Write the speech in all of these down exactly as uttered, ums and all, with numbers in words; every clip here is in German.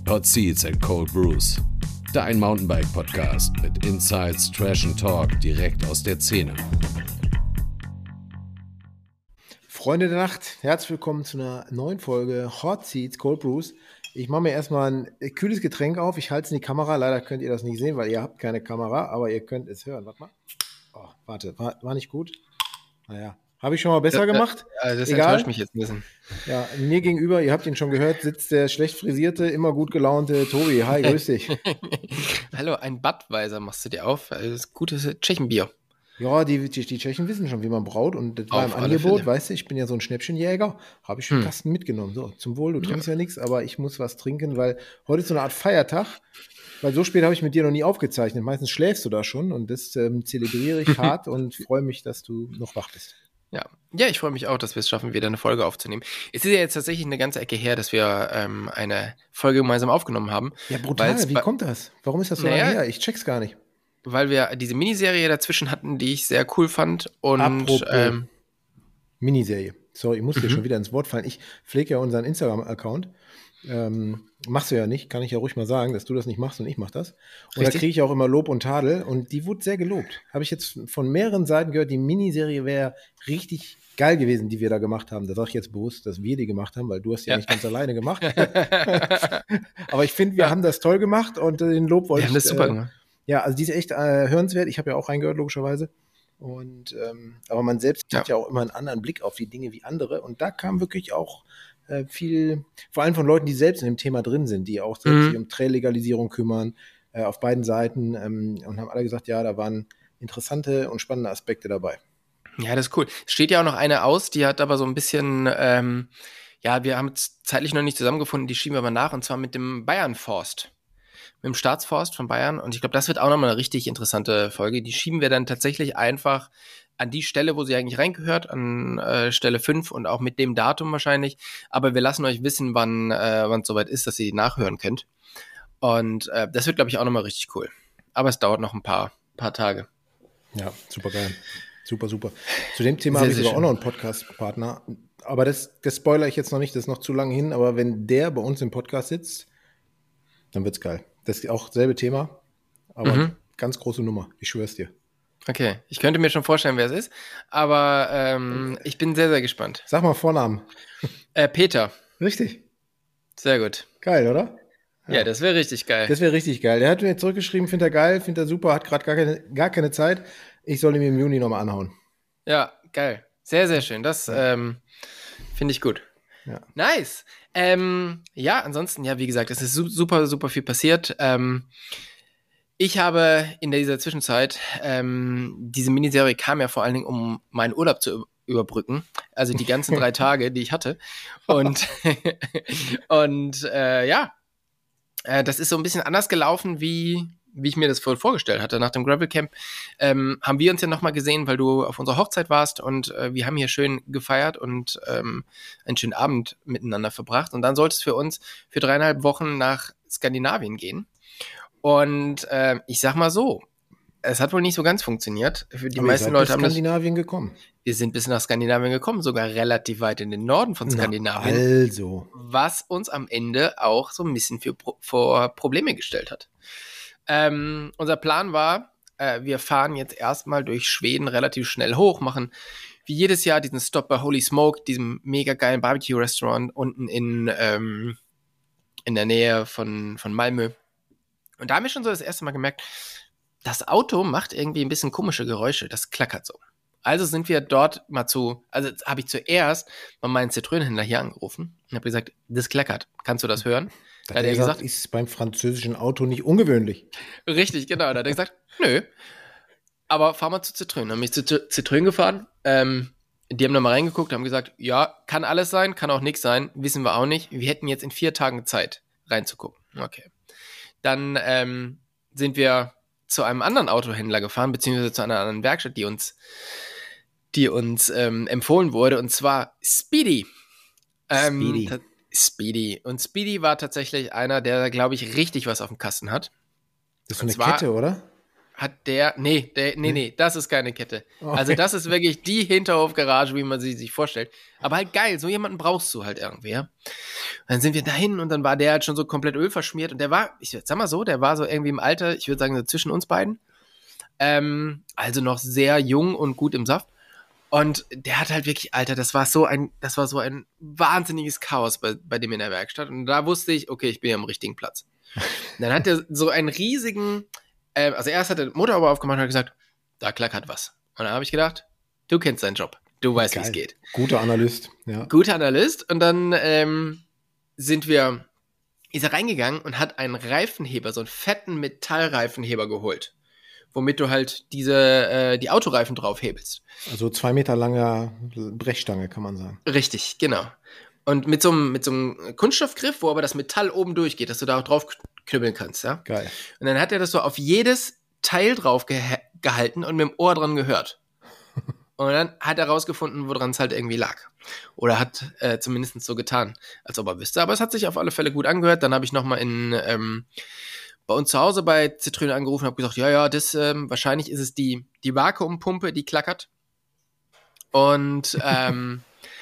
Hot Seats and Cold Brews. Dein Mountainbike-Podcast mit Insights, Trash and Talk direkt aus der Szene. Freunde der Nacht, herzlich willkommen zu einer neuen Folge Hot Seats, Cold Brews. Ich mache mir erstmal ein kühles Getränk auf. Ich halte es in die Kamera. Leider könnt ihr das nicht sehen, weil ihr habt keine Kamera, aber ihr könnt es hören. Warte mal. Oh, warte, war, war nicht gut? Naja, habe ich schon mal besser das, gemacht? Das, das Egal. enttäuscht mich jetzt ein bisschen. Ja, mir gegenüber, ihr habt ihn schon gehört, sitzt der schlecht frisierte, immer gut gelaunte Tobi. Hi, grüß dich. Hallo, ein Budweiser machst du dir auf. Das ist gutes Tschechenbier. Ja, die, die, die Tschechen wissen schon, wie man braut. Und das war Auf im alle Angebot, Fälle. weißt du, ich bin ja so ein Schnäppchenjäger, habe ich schon einen Hm. Kasten mitgenommen. So, zum Wohl, du trinkst ja nichts, aber ich muss was trinken, weil heute ist so eine Art Feiertag. Weil so spät habe ich mit dir noch nie aufgezeichnet. Meistens schläfst du da schon und das ähm, zelebriere ich hart und freue mich, dass du noch wach bist. Ja. ja, ich freue mich auch, dass wir es schaffen, wieder eine Folge aufzunehmen. Es ist ja jetzt tatsächlich eine ganze Ecke her, dass wir ähm, eine Folge gemeinsam aufgenommen haben. Ja, brutal. Weil's Wie bei- kommt das? Warum ist das so Naja, lange her? Ich check's gar nicht. Weil wir diese Miniserie dazwischen hatten, die ich sehr cool fand. Und Apropos ähm, Miniserie. Sorry, ich muss dir Mhm. schon wieder ins Wort fallen. Ich pflege ja unseren Instagram-Account. Ähm, machst du ja nicht, kann ich ja ruhig mal sagen, dass du das nicht machst und ich mach das. Und da Richtig. kriege ich auch immer Lob und Tadel und die wurde sehr gelobt. Habe ich jetzt von mehreren Seiten gehört, die Miniserie wäre richtig geil gewesen, die wir da gemacht haben. Da sage ich jetzt bewusst, dass wir die gemacht haben, weil du hast die ja Ja. nicht ganz alleine gemacht. Aber ich finde, wir Ja. haben das toll gemacht und äh, den Lob wollte wir ich. haben das super äh, gemacht. Ja, also die ist echt äh, hörenswert. Ich habe ja auch reingehört, logischerweise. Und ähm, aber man selbst Ja. hat ja auch immer einen anderen Blick auf die Dinge wie andere. Und da kam wirklich auch äh, viel, vor allem von Leuten, die selbst in dem Thema drin sind, die auch selbst Mhm. sich um Trail-Legalisierung kümmern, äh, auf beiden Seiten ähm, und haben alle gesagt, ja, da waren interessante und spannende Aspekte dabei. Ja, das ist cool. Es steht ja auch noch eine aus, die hat aber so ein bisschen, ähm, ja, wir haben es zeitlich noch nicht zusammengefunden, die schieben wir mal nach, und zwar mit dem Bayernforst. Mit dem Staatsforst von Bayern. Und ich glaube, das wird auch nochmal eine richtig interessante Folge. Die schieben wir dann tatsächlich einfach an die Stelle, wo sie eigentlich reingehört, an äh, Stelle fünf und auch mit dem Datum wahrscheinlich. Aber wir lassen euch wissen, wann äh, wann es soweit ist, dass ihr die nachhören könnt. Und äh, das wird, glaube ich, auch nochmal richtig cool. Aber es dauert noch ein paar, paar Tage. Ja, super geil. Super, super. Zu dem Thema Sehr, habe ich sehr sogar auch schön. noch einen Podcast-Partner. Aber das, das spoilere ich jetzt noch nicht, das ist noch zu lange hin. Aber wenn der bei uns im Podcast sitzt, dann wird's geil. Das ist auch selbe Thema, aber Mhm. ganz große Nummer. Ich schwör's dir. Okay, ich könnte mir schon vorstellen, wer es ist. Aber ähm, ich bin sehr, sehr gespannt. Sag mal Vornamen. Äh, Peter, Richtig. sehr gut. Geil, oder? Ja, das wäre richtig geil. Das wäre richtig geil. Der hat mir zurückgeschrieben, findet er geil, findet er super, hat gerade gar keine, gar keine Zeit. Ich soll ihm im Juni nochmal anhauen. Ja, geil. Sehr, sehr schön. Das ähm, finde ich gut. Ja. Nice. Ähm, ja, ansonsten, ja, wie gesagt, es ist su- super, super viel passiert. Ähm, ich habe in dieser Zwischenzeit, ähm, diese Miniserie kam ja vor allen Dingen, um meinen Urlaub zu ü- überbrücken. Also die ganzen drei Tage, die ich hatte. Und, und äh, ja, äh, das ist so ein bisschen anders gelaufen, wie, wie ich mir das voll vorgestellt hatte. Nach dem Gravel Camp ähm, haben wir uns ja nochmal gesehen, weil du auf unserer Hochzeit warst, und äh, wir haben hier schön gefeiert und ähm, einen schönen Abend miteinander verbracht. Und dann sollte es für uns für dreieinhalb Wochen nach Skandinavien gehen. Und äh, ich sag mal so, es hat wohl nicht so ganz funktioniert. Für die Aber ihr meisten seid Leute bis haben das. Skandinavien gekommen. Wir sind bis nach Skandinavien gekommen, sogar relativ weit in den Norden von Skandinavien. Na, also. Was uns am Ende auch so ein bisschen für, Pro- vor Probleme gestellt hat. Ähm, unser Plan war, äh, wir fahren jetzt erstmal durch Schweden relativ schnell hoch, machen wie jedes Jahr diesen Stop bei Holy Smoke, diesem mega geilen Barbecue-Restaurant unten in, ähm, in der Nähe von, von Malmö. Und da haben wir schon so das erste Mal gemerkt, das Auto macht irgendwie ein bisschen komische Geräusche, das klackert so. Also sind wir dort mal zu, also habe ich zuerst bei meinem Zitrönenhändler hier angerufen und habe gesagt, das klackert, kannst du das hören? Da Da hat hat er er gesagt, gesagt, ist beim französischen Auto nicht ungewöhnlich. richtig, genau, da hat er gesagt, nö, aber fahr mal zu Zitrön. Dann bin ich zu Zit- Zitrön gefahren, ähm, die haben da mal reingeguckt, haben gesagt, ja, kann alles sein, kann auch nichts sein, wissen wir auch nicht. Wir hätten jetzt in vier Tagen Zeit reinzugucken. Okay. Dann ähm, sind wir zu einem anderen Autohändler gefahren, beziehungsweise zu einer anderen Werkstatt, die uns, die uns ähm, empfohlen wurde, und zwar Speedy. Ähm, Speedy. ta- Speedy. Und Speedy war tatsächlich einer, der, glaube ich, richtig was auf dem Kasten hat. Das ist so Und eine zwar- Kette, oder? hat der, nee, der, nee, nee, das ist keine Kette. Okay. Also das ist wirklich die Hinterhofgarage, wie man sie sich vorstellt. Aber halt geil, so jemanden brauchst du halt irgendwie, ja. Und dann sind wir dahin und dann war der halt schon so komplett ölverschmiert und der war, ich sag mal so, der war so irgendwie im Alter, ich würde sagen, so zwischen uns beiden. Ähm, also noch sehr jung und gut im Saft. Und der hat halt wirklich, Alter, das war so ein, das war so ein wahnsinniges Chaos bei, bei dem in der Werkstatt. Und da wusste ich, okay, ich bin ja am richtigen Platz. Und dann hat er so einen riesigen, äh, also erst hat er den Motor aber aufgemacht und hat gesagt, da klackert was. Und dann habe ich gedacht, du kennst deinen Job. Du weißt, wie es geht. Guter Analyst, ja. Guter Analyst. Und dann ähm, sind wir, ist er reingegangen und hat einen Reifenheber, so einen fetten Metallreifenheber geholt, womit du halt diese, äh, die Autoreifen drauf hebelst. Also zwei Meter langer Brechstange, kann man sagen. Richtig, genau. Und mit so einem, mit so einem Kunststoffgriff, wo aber das Metall oben durchgeht, dass du da auch drauf knüppeln kannst, ja. Geil. Und dann hat er das so auf jedes Teil drauf geha- gehalten und mit dem Ohr dran gehört. Und dann hat er rausgefunden, woran es halt irgendwie lag. Oder hat äh, zumindest so getan, als ob er wüsste. Aber es hat sich auf alle Fälle gut angehört. Dann habe ich nochmal in ähm, bei uns zu Hause bei Zitrone angerufen und habe gesagt, ja, ja, das ähm, wahrscheinlich ist es die, die Vakuumpumpe, die klackert. Und ähm,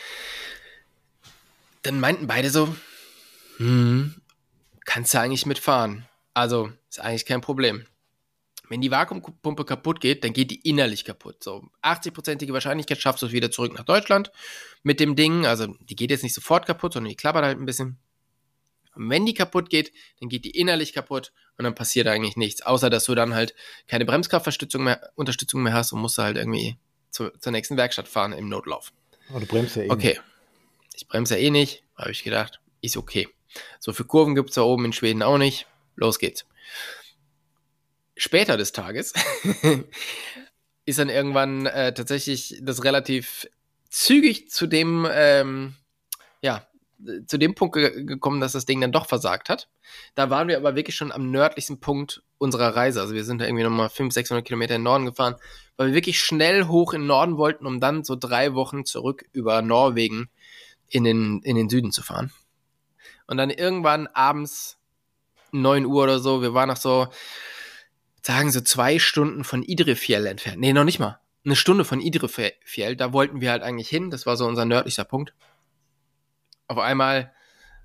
dann meinten beide so, hm, kannst du eigentlich mitfahren. Also, ist eigentlich kein Problem. Wenn die Vakuumpumpe kaputt geht, dann geht die innerlich kaputt. So achtzig-prozentige Wahrscheinlichkeit schaffst du es wieder zurück nach Deutschland mit dem Ding. Also, die geht jetzt nicht sofort kaputt, sondern die klappert halt ein bisschen. Und wenn die kaputt geht, dann geht die innerlich kaputt und dann passiert eigentlich nichts. Außer, dass du dann halt keine Bremskraftverstützung mehr, Unterstützung mehr hast und musst halt irgendwie zu, zur nächsten Werkstatt fahren im Notlauf. Aber du bremst ja eh Okay. nicht. Ich bremse ja eh nicht, habe ich gedacht, ist okay. So für Kurven gibt es da oben in Schweden auch nicht. Los geht's. Später des Tages ist dann irgendwann äh, tatsächlich das relativ zügig zu dem, ähm, ja, zu dem Punkt ge- gekommen, dass das Ding dann doch versagt hat. Da waren wir aber wirklich schon am nördlichsten Punkt unserer Reise. Also wir sind da irgendwie nochmal fünfhundert, sechshundert Kilometer in den Norden gefahren, weil wir wirklich schnell hoch in den Norden wollten, um dann so drei Wochen zurück über Norwegen in den, in den Süden zu fahren. Und dann irgendwann abends neun Uhr oder so, wir waren noch so, sagen so zwei Stunden von Idrefjell entfernt. Nee, noch nicht mal. Eine Stunde von Idrefjell, da wollten wir halt eigentlich hin. Das war so unser nördlichster Punkt. Auf einmal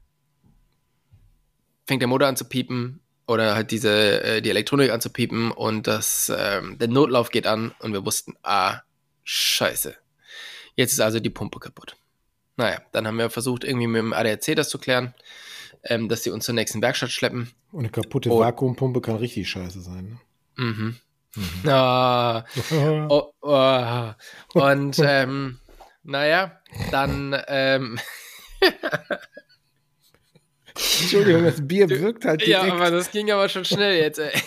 fängt der Motor an zu piepen oder halt diese, äh, die Elektronik an zu piepen und das, ähm, der Notlauf geht an und wir wussten, ah, scheiße. Jetzt ist also die Pumpe kaputt. Naja, dann haben wir versucht, irgendwie mit dem A D A C das zu klären, ähm, dass sie uns zur nächsten Werkstatt schleppen. Und eine kaputte Oh. Vakuumpumpe kann richtig scheiße sein. Ne? Mhm. Mhm. Ah, oh, oh. Und ähm, naja, dann ähm, Entschuldigung, das Bier wirkt halt direkt. ja, aber das ging aber schon schnell jetzt, ey.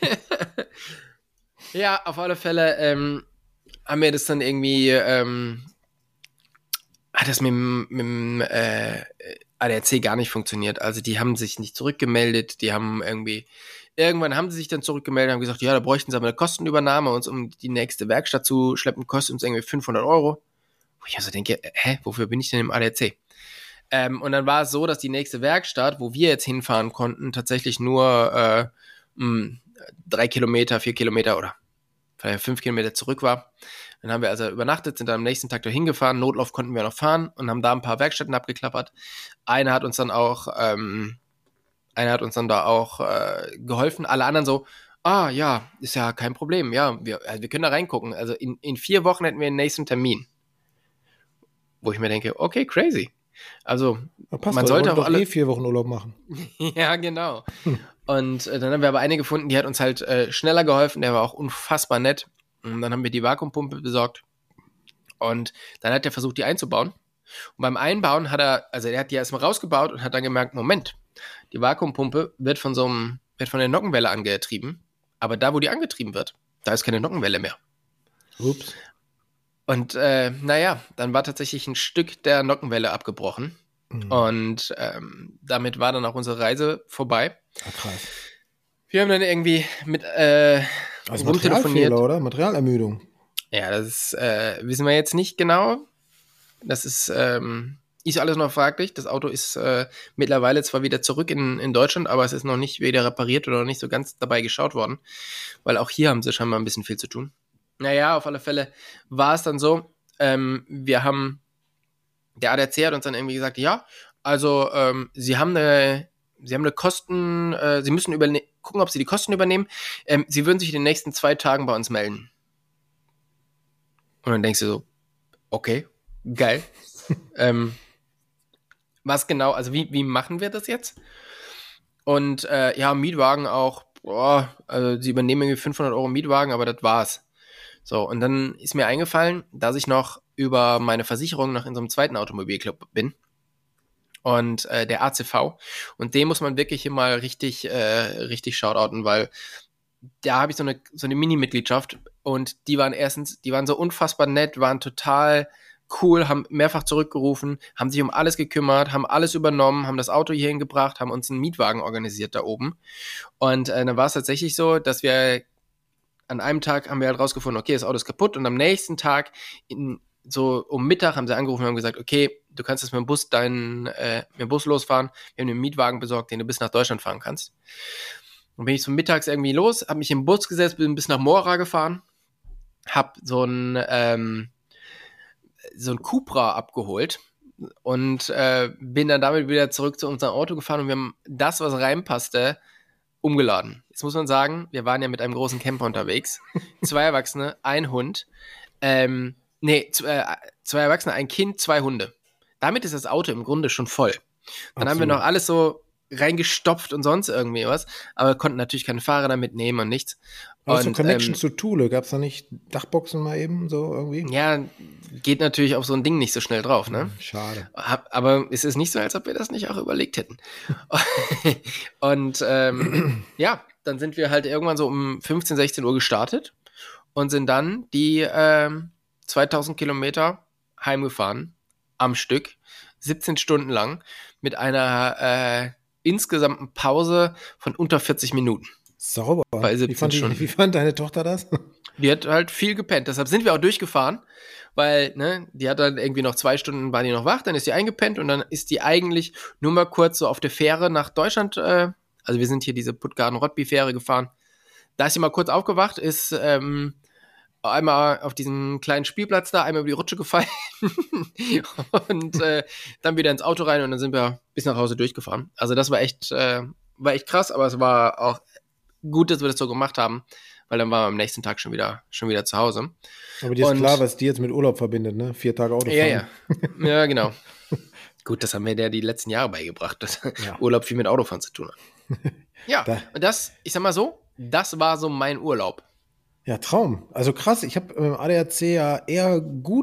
Ja, auf alle Fälle ähm, haben wir das dann irgendwie, ähm, hat das mit, dem- mit dem äh, A D A C gar nicht funktioniert. Also die haben sich nicht zurückgemeldet, die haben irgendwie, irgendwann haben sie sich dann zurückgemeldet und haben gesagt, ja, da bräuchten sie aber eine Kostenübernahme, uns um die nächste Werkstatt zu schleppen, kostet uns irgendwie fünfhundert Euro. Wo ich also denke, hä, wofür bin ich denn im A D A C? Ähm, und dann war es so, dass die nächste Werkstatt, wo wir jetzt hinfahren konnten, tatsächlich nur äh, mh, drei Kilometer, vier Kilometer oder vielleicht fünf Kilometer zurück war. Dann haben wir also übernachtet, sind dann am nächsten Tag dahin gefahren. Notlauf konnten wir noch fahren und haben da ein paar Werkstätten abgeklappert. Eine hat uns dann auch, ähm, eine hat uns dann da auch äh, geholfen. Alle anderen so, ah ja, ist ja kein Problem. Ja, wir, also wir können da reingucken. Also in, in vier Wochen hätten wir den nächsten Termin. Wo ich mir denke, okay, crazy. Also Ja, passt man doch, sollte wir auch wollten doch alle- eh vier Wochen Urlaub machen. ja, genau. Und äh, dann haben wir aber eine gefunden, die hat uns halt äh, schneller geholfen, der war auch unfassbar nett. Und dann haben wir die Vakuumpumpe besorgt. Und dann hat er versucht, die einzubauen. Und beim Einbauen hat er, also er hat die erstmal rausgebaut und hat dann gemerkt, Moment, die Vakuumpumpe wird von so einem, wird von der Nockenwelle angetrieben. Aber da, wo die angetrieben wird, da ist keine Nockenwelle mehr. Ups. Und äh, naja, dann war tatsächlich ein Stück der Nockenwelle abgebrochen. Mhm. Und ähm, damit war dann auch unsere Reise vorbei. Ja, krass. Wir haben dann irgendwie mit äh, Also rumtelefoniert. Materialfehler, oder? Materialermüdung. Ja, das ist, äh, wissen wir jetzt nicht genau. Das ist, ähm, ist alles noch fraglich. Das Auto ist äh, mittlerweile zwar wieder zurück in, in Deutschland, aber es ist noch nicht wieder repariert oder noch nicht so ganz dabei geschaut worden, weil auch hier haben sie scheinbar ein bisschen viel zu tun. Naja, auf alle Fälle war es dann so, ähm, wir haben, der A D A C hat uns dann irgendwie gesagt, ja, also ähm, sie haben eine, sie haben eine Kosten, äh, sie müssen überne- gucken, ob sie die Kosten übernehmen. Ähm, sie würden sich in den nächsten zwei Tagen bei uns melden. Und dann denkst du so, okay, geil. ähm, was genau, also wie, wie machen wir das jetzt? Und äh, ja, Mietwagen auch, boah, also sie übernehmen irgendwie fünfhundert Euro Mietwagen, aber das war's. So, und dann ist mir eingefallen, dass ich noch über meine Versicherung noch in so einem zweiten Automobilclub bin. Und äh, der A C V. Und den muss man wirklich hier mal richtig, äh, richtig shoutouten, weil da habe ich so eine, so eine Mini-Mitgliedschaft und die waren erstens, die waren so unfassbar nett, waren total cool, haben mehrfach zurückgerufen, haben sich um alles gekümmert, haben alles übernommen, haben das Auto hierhin gebracht, haben uns einen Mietwagen organisiert da oben. Und äh, dann war es tatsächlich so, dass wir an einem Tag haben wir halt rausgefunden, okay, das Auto ist kaputt und am nächsten Tag, in, so um Mittag, haben sie angerufen und haben gesagt, okay, du kannst jetzt mit dem Bus deinen, äh, mit dem Bus losfahren, wir haben einen Mietwagen besorgt, den du bis nach Deutschland fahren kannst. Und bin ich so mittags irgendwie los, habe mich im Bus gesetzt, bin bis nach Mora gefahren, hab so ein, ähm, so ein Cupra abgeholt und äh, bin dann damit wieder zurück zu unserem Auto gefahren und wir haben das, was reinpasste, umgeladen. Jetzt muss man sagen, wir waren ja mit einem großen Camper unterwegs. Zwei Erwachsene, ein Hund. Ähm, nee, zwei, äh, zwei Erwachsene, ein Kind, zwei Hunde. Damit ist das Auto im Grunde schon voll. Dann Absolut. Haben wir noch alles so reingestopft und sonst irgendwie was, aber konnten natürlich keine Fahrer mitnehmen und nichts. Aber so Connection ähm, zu Thule, gab es da nicht Dachboxen mal eben so irgendwie? Ja, geht natürlich auf so ein Ding nicht so schnell drauf, ne? Schade. Aber es ist nicht so, als ob wir das nicht auch überlegt hätten. Und ähm, ja, dann sind wir halt irgendwann so um fünfzehn, sechzehn Uhr gestartet und sind dann die ähm, zweitausend Kilometer heimgefahren am Stück, siebzehn Stunden lang, mit einer äh, insgesamten Pause von unter vierzig Minuten. Sauber. Wie fand, die, wie fand deine Tochter das? Die hat halt viel gepennt. Deshalb sind wir auch durchgefahren, weil, ne, die hat dann irgendwie noch zwei Stunden, war die noch wach, dann ist die eingepennt und dann ist die eigentlich nur mal kurz so auf der Fähre nach Deutschland, äh, also wir sind hier diese Puttgarden-Rottby-Fähre gefahren. Da ist sie mal kurz aufgewacht, ist ähm, einmal auf diesen kleinen Spielplatz da, einmal über die Rutsche gefallen und äh, dann wieder ins Auto rein und dann sind wir bis nach Hause durchgefahren. Also das war echt, äh, war echt krass, aber es war auch gut, dass wir das so gemacht haben, weil dann waren wir am nächsten Tag schon wieder, schon wieder zu Hause. Aber dir ist und, klar, was die jetzt mit Urlaub verbindet, ne? Vier Tage Autofahren. Ja, ja. Ja, genau. Gut, das haben wir der die letzten Jahre beigebracht, dass ja. Urlaub viel mit Autofahren zu tun hat. Ja, da. Und das, ich sag mal so, das war so mein Urlaub. Ja, Traum. Also krass, ich habe im A D A C ja eher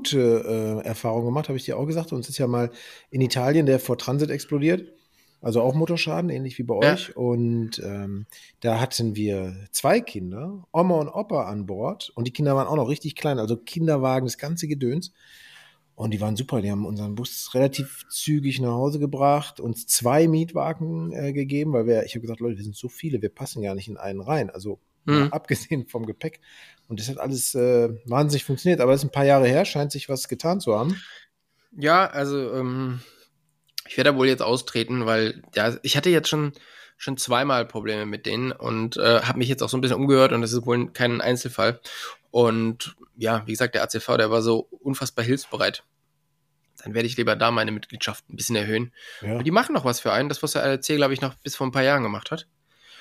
gute äh, Erfahrungen gemacht, habe ich dir auch gesagt. Uns ist ja mal in Italien der Ford Transit explodiert. Also auch Motorschaden, ähnlich wie bei ja. euch. Und ähm, da hatten wir zwei Kinder, Oma und Opa an Bord. Und die Kinder waren auch noch richtig klein, also Kinderwagen, das ganze Gedöns. Und die waren super, die haben unseren Bus relativ zügig nach Hause gebracht, uns zwei Mietwagen äh, gegeben, weil wir, ich habe gesagt, Leute, wir sind so viele, wir passen gar nicht in einen rein. Also mhm. ja, abgesehen vom Gepäck. Und das hat alles äh, wahnsinnig funktioniert. Aber das ist ein paar Jahre her, scheint sich was getan zu haben. Ja, also ähm ich werde da wohl jetzt austreten, weil ja, ich hatte jetzt schon, schon zweimal Probleme mit denen und äh, habe mich jetzt auch so ein bisschen umgehört und das ist wohl kein Einzelfall. Und ja, wie gesagt, der A C V, der war so unfassbar hilfsbereit. Dann werde ich lieber da meine Mitgliedschaft ein bisschen erhöhen. Ja. Und die machen noch was für einen, das, was der A D A C, glaube ich, noch bis vor ein paar Jahren gemacht hat.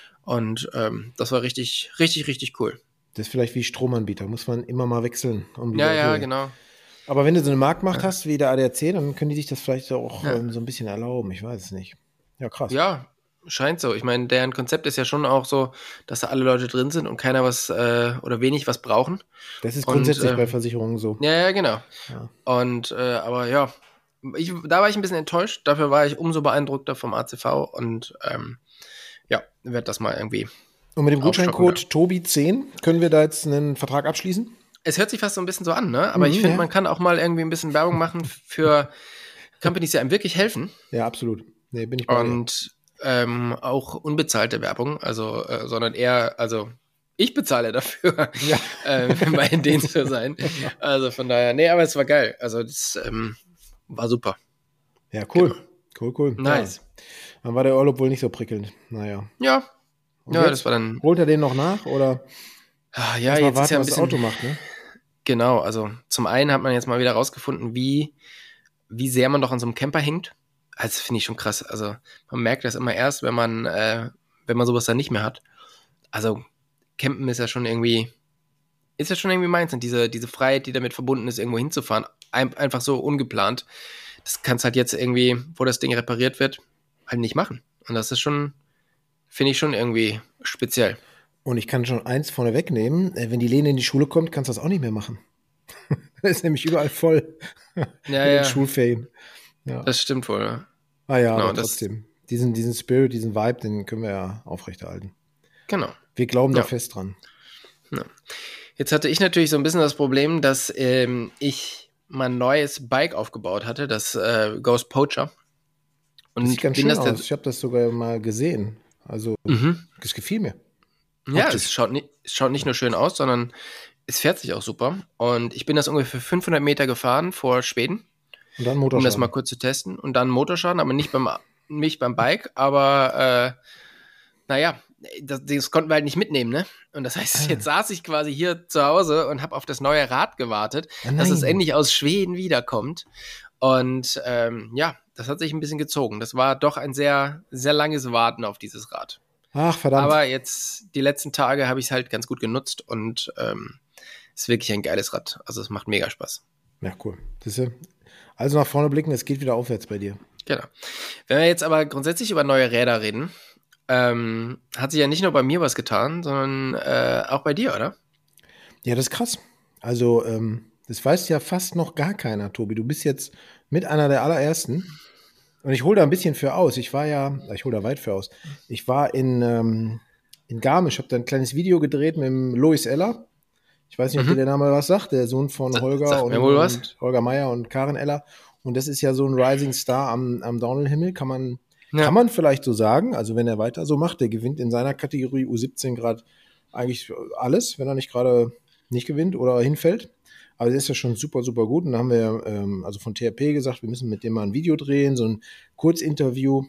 Und ähm, das war richtig, richtig, richtig cool. Das ist vielleicht wie Stromanbieter, muss man immer mal wechseln. Um ja, ja, genau. Aber wenn du so eine Marktmacht ja. hast wie der A D A C, dann können die sich das vielleicht auch ja. ähm, so ein bisschen erlauben. Ich weiß es nicht. Ja, krass. Ja, scheint so. Ich meine, deren Konzept ist ja schon auch so, dass da alle Leute drin sind und keiner was äh, oder wenig was brauchen. Das ist grundsätzlich und, äh, bei Versicherungen so. Ja, ja, genau. Ja. Und äh, aber ja, ich, da war ich ein bisschen enttäuscht. Dafür war ich umso beeindruckter vom A C V und ähm, ja, werde das mal irgendwie. Und mit dem Gutscheincode Tobi zehn können wir da jetzt einen Vertrag abschließen? Es hört sich fast so ein bisschen so an, ne? Aber mhm, ich finde, ja. man kann auch mal irgendwie ein bisschen Werbung machen für Companies, die einem wirklich helfen. Ja, absolut. Nee, bin ich bei Und ähm, auch unbezahlte Werbung, also, äh, sondern eher, also ich bezahle dafür, ja. äh, bei denen zu sein. Also von daher, nee, aber es war geil. Also das ähm, war super. Ja, cool. Genau. Cool, cool. Nice. Ja. Dann war der Urlaub wohl nicht so prickelnd. Naja. Ja, Und ja, jetzt das war dann. holt er den noch nach oder Ah, ja, erstmal jetzt ist warten, ja ein was das bisschen. Auto macht, ne? Genau, also zum einen hat man jetzt mal wieder rausgefunden, wie, wie sehr man doch an so einem Camper hängt. Also finde ich schon krass. Also man merkt das immer erst, wenn man, äh, wenn man sowas dann nicht mehr hat. Also Campen ist ja schon irgendwie, ist ja schon irgendwie meins. Und diese, diese Freiheit, die damit verbunden ist, irgendwo hinzufahren, ein, einfach so ungeplant, das kannst halt jetzt irgendwie, wo das Ding repariert wird, halt nicht machen. Und das ist schon, finde ich schon irgendwie speziell. Und ich kann schon eins vorne wegnehmen. Wenn die Lene in die Schule kommt, kannst du das auch nicht mehr machen. Das ist nämlich überall voll Ja, mit den ja, Schulferien. Ja. das stimmt wohl. Ja. Ah ja, Genau, aber das- trotzdem. Diesen, diesen Spirit, diesen Vibe, den können wir ja aufrechterhalten. Genau. Wir glauben da Ja. fest dran. Jetzt hatte ich natürlich so ein bisschen das Problem, dass ähm, ich mein neues Bike aufgebaut hatte, das äh, Ghost Poacher. Und Das sieht ganz bin schön das aus. der- Ich habe das sogar mal gesehen. Also, Mhm. das gefiel mir. Ja, Optisch. es schaut, nicht, es schaut nicht nur schön aus, sondern es fährt sich auch super. Und ich bin das ungefähr fünfhundert Meter gefahren vor Schweden, Und dann um das mal Motorschaden. kurz zu testen. Und dann Motorschaden, aber nicht beim, nicht beim Bike. Aber äh, naja, das, das konnten wir halt nicht mitnehmen, ne? Und das heißt, Ah. jetzt saß ich quasi hier zu Hause und habe auf das neue Rad gewartet, Ah, dass es nein. endlich aus Schweden wiederkommt. Und ähm, ja, das hat sich ein bisschen gezogen. Das war doch ein sehr, sehr langes Warten auf dieses Rad. Ach, verdammt. Aber jetzt, die letzten Tage habe ich es halt ganz gut genutzt und ähm, ist wirklich ein geiles Rad. Also es macht mega Spaß. Ja, cool. Siehst du? Also nach vorne blicken, es geht wieder aufwärts bei dir. Genau. Wenn wir jetzt aber grundsätzlich über neue Räder reden, ähm, hat sich ja nicht nur bei mir was getan, sondern äh, auch bei dir, oder? Ja, das ist krass. Also, ähm, das weiß ja fast noch gar keiner, Tobi. Du bist jetzt mit einer der allerersten. Und ich hole da ein bisschen für aus. Ich war ja, ich hole da weit für aus. Ich war in, ähm, in Garmisch, habe da ein kleines Video gedreht mit dem Lois Eller. Ich weiß nicht, ob Mhm. dir der Name was sagt, der Sohn von Sa- Holger sagt und, mir wohl was. und Holger Meier und Karen Eller. Und das ist ja so ein Rising Star am, am Downhill-Himmel, kann man, Ja. kann man vielleicht so sagen. Also wenn er weiter so macht, der gewinnt in seiner Kategorie U siebzehn Grad eigentlich alles, wenn er nicht gerade nicht gewinnt oder hinfällt. Aber der ist ja schon super, super gut. Und dann haben wir ähm, also von T R P gesagt, wir müssen mit dem mal ein Video drehen, so ein Kurzinterview.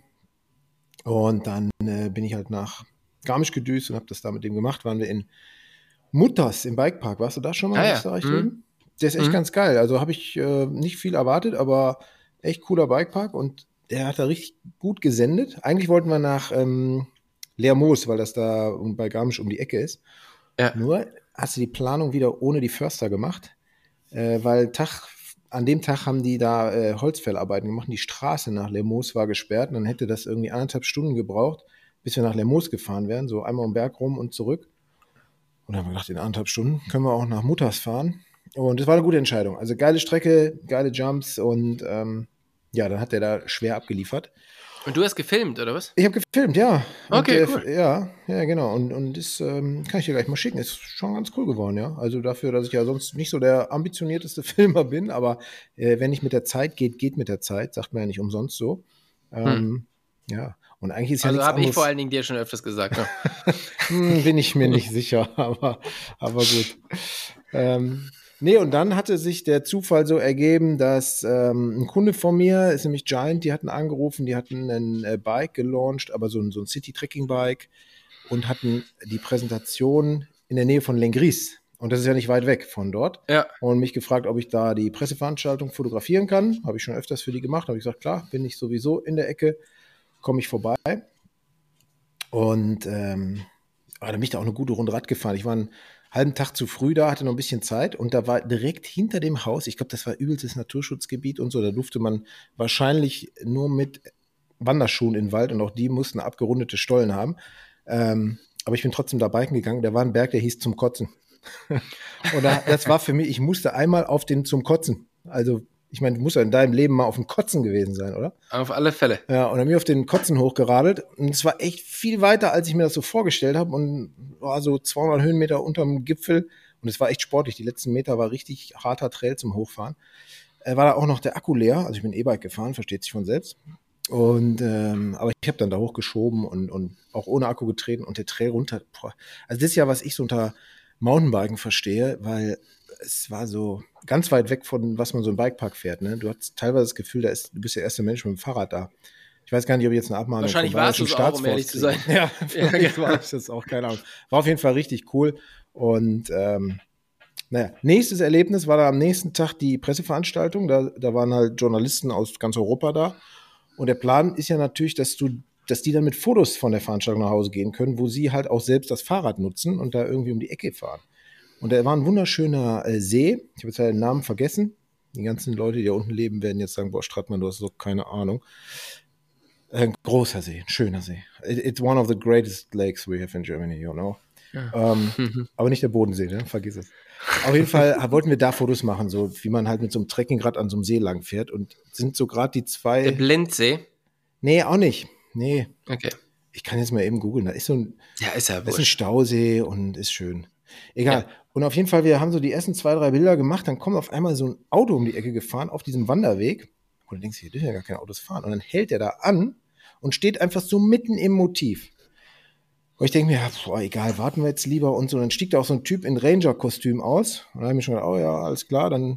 Und dann äh, bin ich halt nach Garmisch gedüst und habe das da mit dem gemacht. Waren wir in Mutters im Bikepark. Warst du da schon mal Ah in ja. Österreich Mhm. drüben? Der ist echt Mhm. ganz geil. Also habe ich äh, nicht viel erwartet, aber echt cooler Bikepark. Und der hat da richtig gut gesendet. Eigentlich wollten wir nach ähm, Lermoos, weil das da um- bei Garmisch um die Ecke ist. Ja. Nur hast du die Planung wieder ohne die Förster gemacht, äh, weil Tag, an dem Tag haben die da äh, Holzfällarbeiten gemacht. Die Straße nach Lermoos war gesperrt und dann hätte das irgendwie anderthalb Stunden gebraucht, bis wir nach Lermoos gefahren wären, so einmal um den Berg rum und zurück. Und dann haben wir gedacht, in anderthalb Stunden können wir auch nach Mutters fahren. Und das war eine gute Entscheidung. Also geile Strecke, geile Jumps und ähm, ja, dann hat der da schwer abgeliefert. Und du hast gefilmt, oder was? Ich habe gefilmt, ja. Und, Okay, äh, cool. Ja, ja, genau. Und, und das ähm, kann ich dir gleich mal schicken. Ist schon ganz cool geworden, ja. Also dafür, dass ich ja sonst nicht so der ambitionierteste Filmer bin, aber äh, wenn nicht mit der Zeit geht, geht mit der Zeit, sagt man ja nicht umsonst so. Ähm, Ja. Und eigentlich ist ja Also nichts habe ich anderes. vor allen Dingen dir schon öfters gesagt. Ne? Hm, bin ich mir nicht sicher, aber, aber gut. Ähm, nee, und dann hatte sich der Zufall so ergeben, dass ähm, ein Kunde von mir, ist nämlich Giant, die hatten angerufen, die hatten ein äh, Bike gelauncht, aber so ein, so ein City-Trekking-Bike und hatten die Präsentation in der Nähe von Lengries. Und das ist ja nicht weit weg von dort. Ja. Und mich gefragt, ob ich da die Presseveranstaltung fotografieren kann. Habe ich schon öfters für die gemacht. Habe ich gesagt, klar, bin ich sowieso in der Ecke, komme ich vorbei. Und ähm, aber dann bin ich da auch eine gute Runde Rad gefahren. Ich war einen halben Tag zu früh da, hatte noch ein bisschen Zeit und da war direkt hinter dem Haus, ich glaube, das war übelstes Naturschutzgebiet und so, da durfte man wahrscheinlich nur mit Wanderschuhen in den Wald und auch die mussten abgerundete Stollen haben. Ähm, aber ich bin trotzdem da biken gegangen. Da war ein Berg, der hieß Zum Kotzen. Und da, das war für mich, ich musste einmal auf den Zum Kotzen. Also, ich meine, du musst ja in deinem Leben mal auf dem Kotzen gewesen sein, oder? Auf alle Fälle. Ja, und dann bin ich auf den Kotzen hochgeradelt. Und es war echt viel weiter, als ich mir das so vorgestellt habe. Und war so zweihundert Höhenmeter unterm Gipfel. Und es war echt sportlich. Die letzten Meter war richtig harter Trail zum Hochfahren. Äh, war da auch noch der Akku leer. Also ich bin E-Bike gefahren, versteht sich von selbst. Und ähm, aber ich habe dann da hochgeschoben und, und auch ohne Akku getreten und der Trail runter. Boah. Also das ist ja, was ich so unter Mountainbiken verstehe, weil es war so ganz weit weg von, was man so im Bikepark fährt. Ne? Du hast teilweise das Gefühl, da ist, du bist der erste Mensch mit dem Fahrrad da. Ich weiß gar nicht, ob ich jetzt eine Abmahnung Wahrscheinlich vom war es Bayerischen auch, um ehrlich zu sein. kriege. Ja, Ja, vielleicht genau. war es das auch, keine Ahnung. War auf jeden Fall richtig cool. Und ähm, naja, nächstes Erlebnis war da am nächsten Tag die Presseveranstaltung. Da, da waren halt Journalisten aus ganz Europa da. Und der Plan ist ja natürlich, dass du, dass die dann mit Fotos von der Veranstaltung nach Hause gehen können, wo sie halt auch selbst das Fahrrad nutzen und da irgendwie um die Ecke fahren. Und da war ein wunderschöner äh, See. Ich habe jetzt halt den Namen vergessen. Die ganzen Leute, die da unten leben, werden jetzt sagen, boah, Strattmann, du hast doch keine Ahnung. Ein großer See, ein schöner See. It, it's one of the greatest lakes we have in Germany, you know. Ja. Ähm, Mhm. aber nicht der Bodensee, ne? Vergiss es. Auf jeden Fall wollten wir da Fotos machen, so wie man halt mit so einem Trekkingrad an so einem See lang fährt. Und sind so gerade die zwei. Der Blindsee? Nee, auch nicht. Nee. Okay. Ich kann jetzt mal eben googeln. Da ist so ein, Ja, ist ja das ist ein wurscht. Stausee und ist schön. Egal. Ja. Und auf jeden Fall, wir haben so die ersten zwei, drei Bilder gemacht. Dann kommt auf einmal so ein Auto um die Ecke gefahren auf diesem Wanderweg. Und du denkst, hier dürfen ja gar keine Autos fahren. Und dann hält er da an und steht einfach so mitten im Motiv. Und ich denke mir, ja, boah, egal, warten wir jetzt lieber und so. Und dann stieg da auch so ein Typ in Ranger-Kostüm aus. Und dann habe ich mir schon gedacht, oh ja, alles klar, dann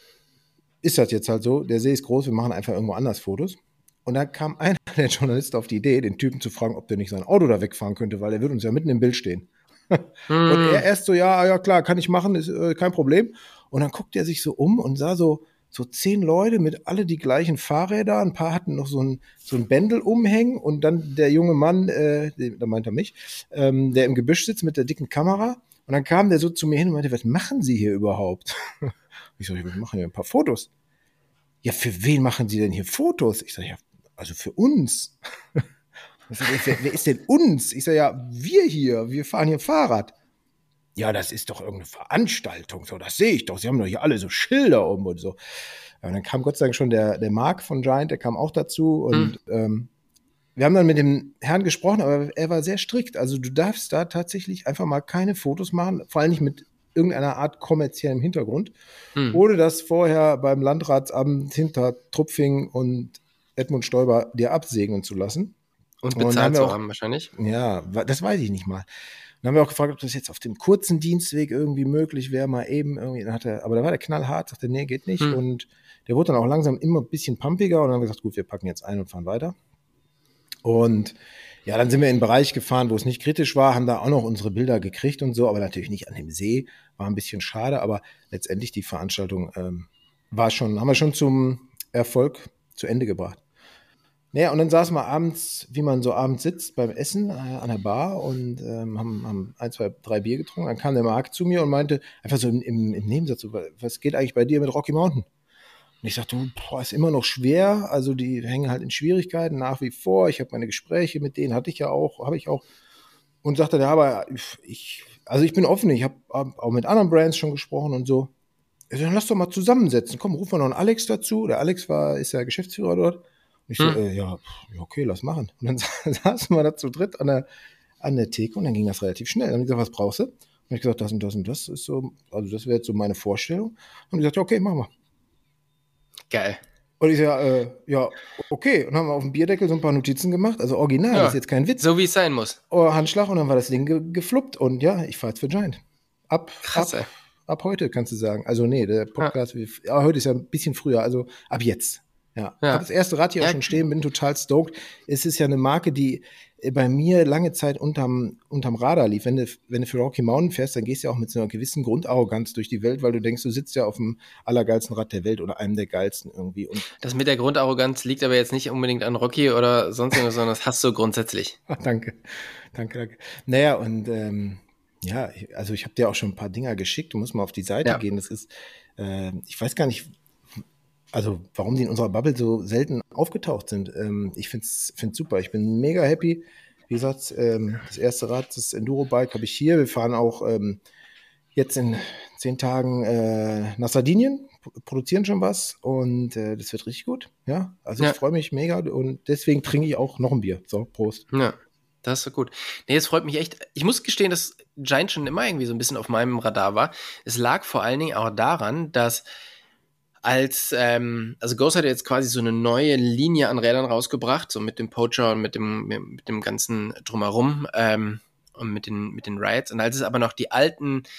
ist das jetzt halt so. Der See ist groß, wir machen einfach irgendwo anders Fotos. Und dann kam einer der Journalisten auf die Idee, den Typen zu fragen, ob der nicht sein Auto da wegfahren könnte, weil er wird uns ja mitten im Bild stehen. Hm. Und er erst so, ja, ja klar, kann ich machen, ist äh, kein Problem. Und dann guckte er sich so um und sah so, so zehn Leute mit alle die gleichen Fahrräder. Ein paar hatten noch so ein, so ein Bändel umhängen. Und dann der junge Mann, äh, da meint er mich, ähm, der im Gebüsch sitzt mit der dicken Kamera. Und dann kam der so zu mir hin und meinte, was machen Sie hier überhaupt? Ich so, wir machen hier ein paar Fotos. Ja, für wen machen Sie denn hier Fotos? Ich sage, ja, also für uns. Ich sag, wer, wer ist denn uns? Ich sage, ja, wir hier, wir fahren hier Fahrrad. Ja, das ist doch irgendeine Veranstaltung, so, das sehe ich doch. Sie haben doch hier alle so Schilder um und so. Ja, und dann kam Gott sei Dank schon der, der Marc von Giant, der kam auch dazu. Und hm. ähm, wir haben dann mit dem Herrn gesprochen, aber er war sehr strikt. Also du darfst da tatsächlich einfach mal keine Fotos machen, vor allem nicht mit irgendeiner Art kommerziellem Hintergrund, hm. ohne das vorher beim Landratsamt hinter Trupfing und Edmund Stoiber dir absegnen zu lassen. Und bezahlt und zu haben wahrscheinlich? Ja, das weiß ich nicht mal. Dann haben wir auch gefragt, ob das jetzt auf dem kurzen Dienstweg irgendwie möglich wäre, mal eben irgendwie. Dann hat er, aber da war der knallhart, sagte, nee, geht nicht. Hm. Und der wurde dann auch langsam immer ein bisschen pumpiger. Und dann haben wir gesagt, gut, wir packen jetzt ein und fahren weiter. Und ja, dann sind wir in einen Bereich gefahren, wo es nicht kritisch war, haben da auch noch unsere Bilder gekriegt und so, aber natürlich nicht an dem See. War ein bisschen schade, aber letztendlich die Veranstaltung ähm, war schon, haben wir schon zum Erfolg zu Ende gebracht. Naja, und dann saßen wir abends, wie man so abends sitzt, beim Essen äh, an der Bar und ähm, haben, haben ein, zwei, drei Bier getrunken. Dann kam der Marc zu mir und meinte, einfach so im, im, im Nebensatz, so, was geht eigentlich bei dir mit Rocky Mountain? Und ich sagte, boah, ist immer noch schwer, also die hängen halt in Schwierigkeiten nach wie vor. Ich habe meine Gespräche mit denen, hatte ich ja auch, habe ich auch. Und sagte, ja, aber ich, also ich bin offen, ich habe auch mit anderen Brands schon gesprochen und so. Also dann lass doch mal zusammensetzen. Komm, rufen wir noch einen Alex dazu. Der Alex war, ist ja Geschäftsführer dort. Ich so, hm. äh, ja, okay, lass machen. Und dann saßen wir da zu dritt an der, an der Theke und dann ging das relativ schnell. Dann haben die gesagt, was brauchst du? Und ich gesagt, das und das und das ist so, also das wäre jetzt so meine Vorstellung. Und die gesagt, ja, okay, machen wir. Geil. Und ich so, ja, äh, ja, okay. Und dann haben wir auf dem Bierdeckel so ein paar Notizen gemacht. Also original, ja, das ist jetzt kein Witz. So wie es sein muss. Oh, Handschlag und dann war das Ding ge gefluppt. Und ja, ich fahre jetzt für Giant. Ab, Krass, ab, ab heute, kannst du sagen. Also nee, der Podcast, ja. Ja, heute ist ja ein bisschen früher, also ab jetzt. Ja, ja. Habe das erste Rad hier ja. auch schon stehen, bin total stoked. Es ist ja eine Marke, die bei mir lange Zeit unterm, unterm Radar lief. Wenn du, wenn du für Rocky Mountain fährst, dann gehst du ja auch mit so einer gewissen Grundarroganz durch die Welt, weil du denkst, du sitzt ja auf dem allergeilsten Rad der Welt oder einem der geilsten irgendwie. Und das mit der Grundarroganz liegt aber jetzt nicht unbedingt an Rocky oder sonst irgendwas, sondern das hast du grundsätzlich. Ach, danke, danke, danke. Naja, und ähm, ja, also ich habe dir auch schon ein paar Dinger geschickt. Du musst mal auf die Seite ja. gehen. Das ist, äh, ich weiß gar nicht, also warum die in unserer Bubble so selten aufgetaucht sind. Ähm, ich finde es super. Ich bin mega happy. Wie gesagt, ähm, das erste Rad, das Enduro-Bike habe ich hier. Wir fahren auch ähm, jetzt in zehn Tagen äh, nach Sardinien, produzieren schon was und äh, das wird richtig gut. Ja, also ja. ich freue mich mega und deswegen trinke ich auch noch ein Bier. So, Prost. Ja, das ist so gut. Nee, es freut mich echt. Ich muss gestehen, dass Giant schon immer irgendwie so ein bisschen auf meinem Radar war. Es lag vor allen Dingen auch daran, dass als, ähm, also Ghost hat jetzt quasi so eine neue Linie an Rädern rausgebracht, so mit dem Poacher und mit dem, mit dem ganzen Drumherum, ähm, und mit den, mit den Rides. Und als es aber noch die alten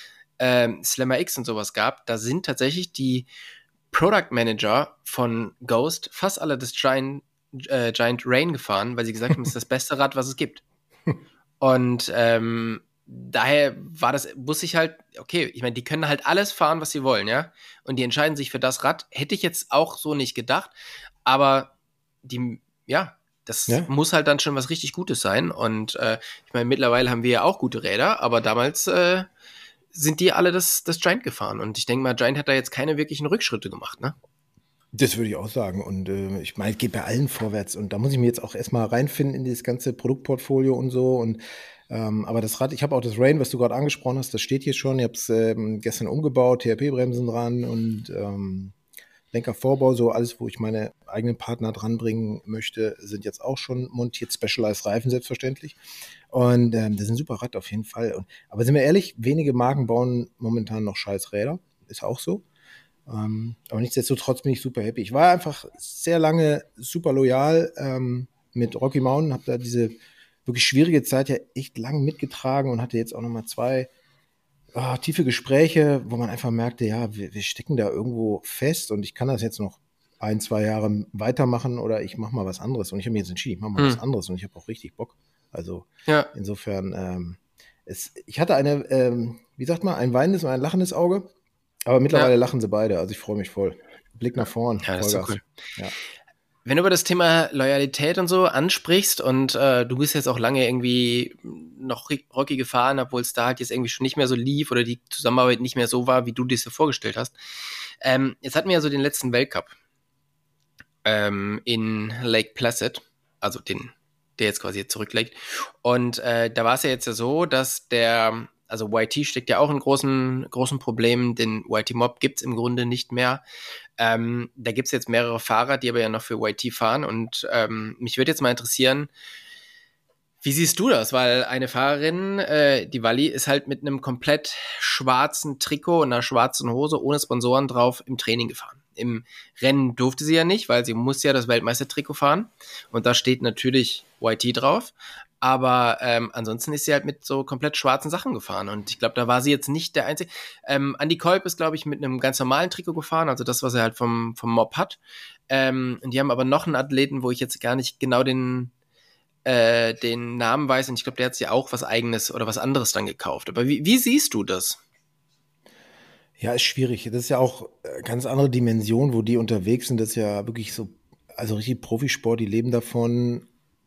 ähm, Slammer X und sowas gab, da sind tatsächlich die Product Manager von Ghost fast alle das Giant, äh, Giant Rain gefahren, weil sie gesagt haben, es ist das beste Rad, was es gibt. Und ähm, daher war das, wusste ich halt, okay, ich meine, die können halt alles fahren, was sie wollen, ja. Und die entscheiden sich für das Rad. Hätte ich jetzt auch so nicht gedacht, aber die, ja, das Ja. muss halt dann schon was richtig Gutes sein. Und äh, ich meine, mittlerweile haben wir ja auch gute Räder, aber damals äh, sind die alle das, das Giant gefahren. Und ich denke mal, Giant hat da jetzt keine wirklichen Rückschritte gemacht, ne? Das würde ich auch sagen. Und äh, ich meine, es geht bei allen vorwärts. Und da muss ich mir jetzt auch erstmal reinfinden in dieses ganze Produktportfolio und so. Und ähm, aber das Rad, ich habe auch das Rain, was du gerade angesprochen hast, das steht hier schon. Ich habe es ähm, gestern umgebaut, T R P-Bremsen dran und ähm, Lenkervorbau, so alles, wo ich meine eigenen Partner dranbringen möchte, sind jetzt auch schon montiert. Specialized Reifen selbstverständlich. Und ähm, das ist ein super Rad auf jeden Fall. Und, aber sind wir ehrlich, wenige Marken bauen momentan noch scheiß Räder. Ist auch so. Ähm, aber nichtsdestotrotz bin ich super happy. Ich war einfach sehr lange super loyal ähm, mit Rocky Mountain, habe da diese wirklich schwierige Zeit ja echt lang mitgetragen und hatte jetzt auch nochmal zwei oh, tiefe Gespräche, wo man einfach merkte, ja, wir, wir stecken da irgendwo fest und ich kann das jetzt noch ein, zwei Jahre weitermachen oder ich mache mal was anderes. Und ich habe mir jetzt entschieden, ich mache mal Hm. was anderes und ich habe auch richtig Bock. Also Ja. insofern, ähm, es, ich hatte eine, ähm, wie sagt man, ein weinendes und ein lachendes Auge. Aber mittlerweile Ja. lachen sie beide, also ich freue mich voll. Blick nach vorn, Ja, das ist so Vollgas. cool. Ja. Wenn du über das Thema Loyalität und so ansprichst und äh, du bist jetzt auch lange irgendwie noch Rocky gefahren, obwohl es da halt jetzt irgendwie schon nicht mehr so lief oder die Zusammenarbeit nicht mehr so war, wie du dir das vorgestellt hast. Ähm, jetzt hatten wir ja so den letzten Weltcup ähm, in Lake Placid, also den, der jetzt quasi jetzt zurückliegt. Und äh, da war es ja jetzt ja so, dass der, also Y T steckt ja auch in großen, großen Problemen, den Y T-Mob gibt's im Grunde nicht mehr. Ähm, da gibt's jetzt mehrere Fahrer, die aber ja noch für Y T fahren und ähm, mich würde jetzt mal interessieren, wie siehst du das? Weil eine Fahrerin, äh, die Wally, ist halt mit einem komplett schwarzen Trikot und einer schwarzen Hose ohne Sponsoren drauf im Training gefahren. Im Rennen durfte sie ja nicht, weil sie muss ja das Weltmeistertrikot fahren und da steht natürlich Y T drauf. Aber ähm, ansonsten ist sie halt mit so komplett schwarzen Sachen gefahren. Und ich glaube, da war sie jetzt nicht der Einzige. Ähm, Andy Kolb ist, glaube ich, mit einem ganz normalen Trikot gefahren, also das, was er halt vom, vom Mob hat. Ähm, und die haben aber noch einen Athleten, wo ich jetzt gar nicht genau den, äh, den Namen weiß. Und ich glaube, der hat sich auch was Eigenes oder was anderes dann gekauft. Aber wie, wie siehst du das? Ja, ist schwierig. Das ist ja auch äh, ganz andere Dimension, wo die unterwegs sind. Das ist ja wirklich so, also richtig Profisport, die leben davon.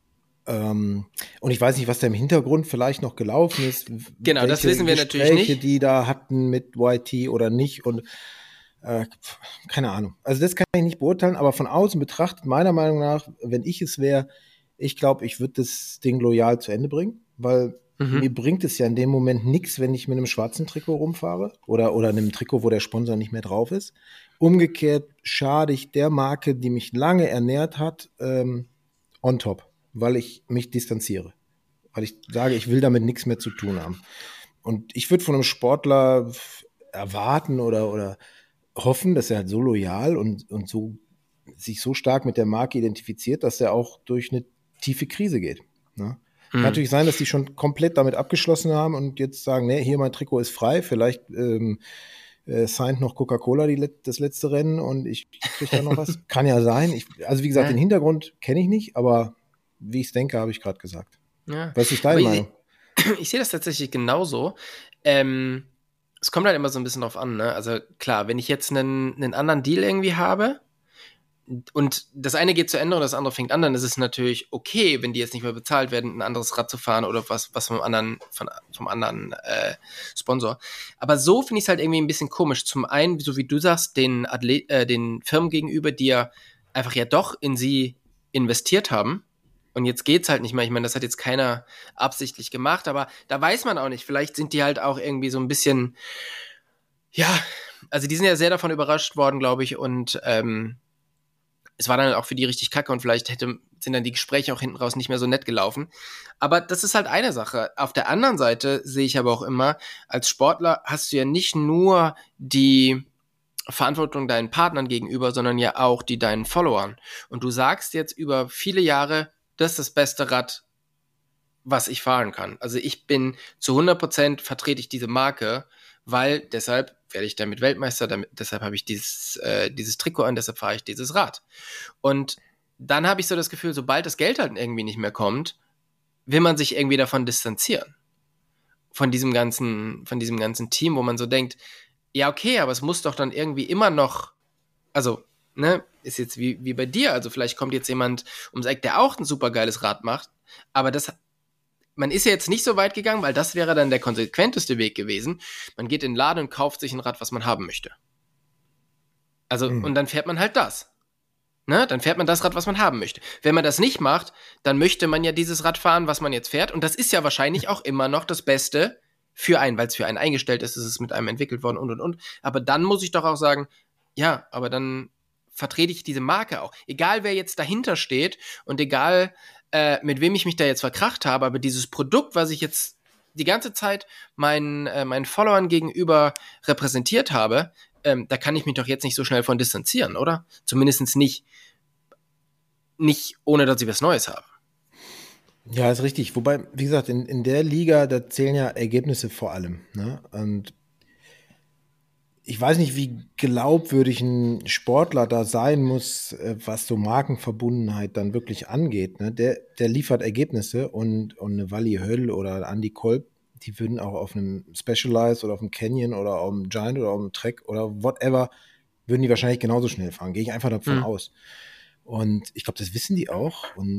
Ähm, und ich weiß nicht, was da im Hintergrund vielleicht noch gelaufen ist. Genau, welche das wissen wir natürlich Gespräche nicht. die da hatten mit Y T oder nicht. Und äh, keine Ahnung. Also das kann ich nicht beurteilen, aber von außen betrachtet, meiner Meinung nach, wenn ich es wäre, ich glaube, ich würde das Ding loyal zu Ende bringen, weil Mhm. mir bringt es ja in dem Moment nichts, wenn ich mit einem schwarzen Trikot rumfahre oder, oder einem Trikot, wo der Sponsor nicht mehr drauf ist. Umgekehrt schade ich der Marke, die mich lange ernährt hat, ähm, on top, weil ich mich distanziere. Weil ich sage, ich will damit nichts mehr zu tun haben. Und ich würde von einem Sportler erwarten oder, oder hoffen, dass er halt so loyal und, und so sich so stark mit der Marke identifiziert, dass er auch durch eine tiefe Krise geht. Ne? Kann Mhm. natürlich sein, dass die schon komplett damit abgeschlossen haben und jetzt sagen, nee, hier mein Trikot ist frei, vielleicht ähm, äh, signed noch Coca-Cola die, das letzte Rennen und ich kriege da noch was. Kann ja sein. Ich, also wie gesagt, Ja. den Hintergrund kenne ich nicht, aber wie ich es denke, habe ich gerade gesagt. Ja. Was ist Aber deine ich, Meinung? ich sehe das tatsächlich genauso. Ähm, es kommt halt immer so ein bisschen drauf an, ne? Also klar, wenn ich jetzt einen, einen anderen Deal irgendwie habe und das eine geht zu Ende und das andere fängt an, dann ist es natürlich okay, wenn die jetzt nicht mehr bezahlt werden, ein anderes Rad zu fahren oder was, was vom anderen, von, vom anderen äh, Sponsor. Aber so finde ich es halt irgendwie ein bisschen komisch. Zum einen, so wie du sagst, den Athlet, äh, den Firmen gegenüber, die ja einfach ja doch in sie investiert haben. Und jetzt geht's halt nicht mehr. Ich meine, das hat jetzt keiner absichtlich gemacht, aber da weiß man auch nicht. Vielleicht sind die halt auch irgendwie so ein bisschen, ja, also die sind ja sehr davon überrascht worden, glaube ich, und ähm, es war dann auch für die richtig kacke und vielleicht hätte, sind dann die Gespräche auch hinten raus nicht mehr so nett gelaufen. Aber das ist halt eine Sache. Auf der anderen Seite sehe ich aber auch immer, als Sportler hast du ja nicht nur die Verantwortung deinen Partnern gegenüber, sondern ja auch die deinen Followern. Und du sagst jetzt über viele Jahre, das ist das beste Rad, was ich fahren kann. Also ich bin zu hundert Prozent vertrete ich diese Marke, weil deshalb werde ich damit Weltmeister, damit, deshalb habe ich dieses, äh, dieses Trikot an, deshalb fahre ich dieses Rad. Und dann habe ich so das Gefühl, sobald das Geld halt irgendwie nicht mehr kommt, will man sich irgendwie davon distanzieren. Von diesem ganzen, von diesem ganzen Team, wo man so denkt, ja okay, aber es muss doch dann irgendwie immer noch, also, ne, ist jetzt wie, wie bei dir, also vielleicht kommt jetzt jemand ums Eck, der auch ein super geiles Rad macht, aber das, man ist ja jetzt nicht so weit gegangen, weil das wäre dann der konsequenteste Weg gewesen. Man geht in den Laden und kauft sich ein Rad, was man haben möchte. Also, mhm. und dann fährt man halt das. Ne? Dann fährt man das Rad, was man haben möchte. Wenn man das nicht macht, dann möchte man ja dieses Rad fahren, was man jetzt fährt. Und das ist ja wahrscheinlich auch immer noch das Beste für einen, weil es für einen eingestellt ist, ist es mit einem entwickelt worden und, und, und. Aber dann muss ich doch auch sagen, ja, aber dann vertrete ich diese Marke auch. Egal, wer jetzt dahinter steht und egal, äh, mit wem ich mich da jetzt verkracht habe, aber dieses Produkt, was ich jetzt die ganze Zeit meinen, äh, meinen Followern gegenüber repräsentiert habe, ähm, da kann ich mich doch jetzt nicht so schnell von distanzieren, oder? Zumindest nicht, nicht ohne, dass ich was Neues habe. Ja, ist richtig. Wobei, wie gesagt, in, in der Liga, da zählen ja Ergebnisse vor allem. Ne? Und ich weiß nicht, wie glaubwürdig ein Sportler da sein muss, was so Markenverbundenheit dann wirklich angeht. Ne? Der, der liefert Ergebnisse und, und eine Wally Höll oder Andy Kolb, die würden auch auf einem Specialized oder auf einem Canyon oder auf einem Giant oder auf einem Trek oder whatever, würden die wahrscheinlich genauso schnell fahren. Gehe ich einfach davon mhm. aus. Und ich glaube, das wissen die auch. Und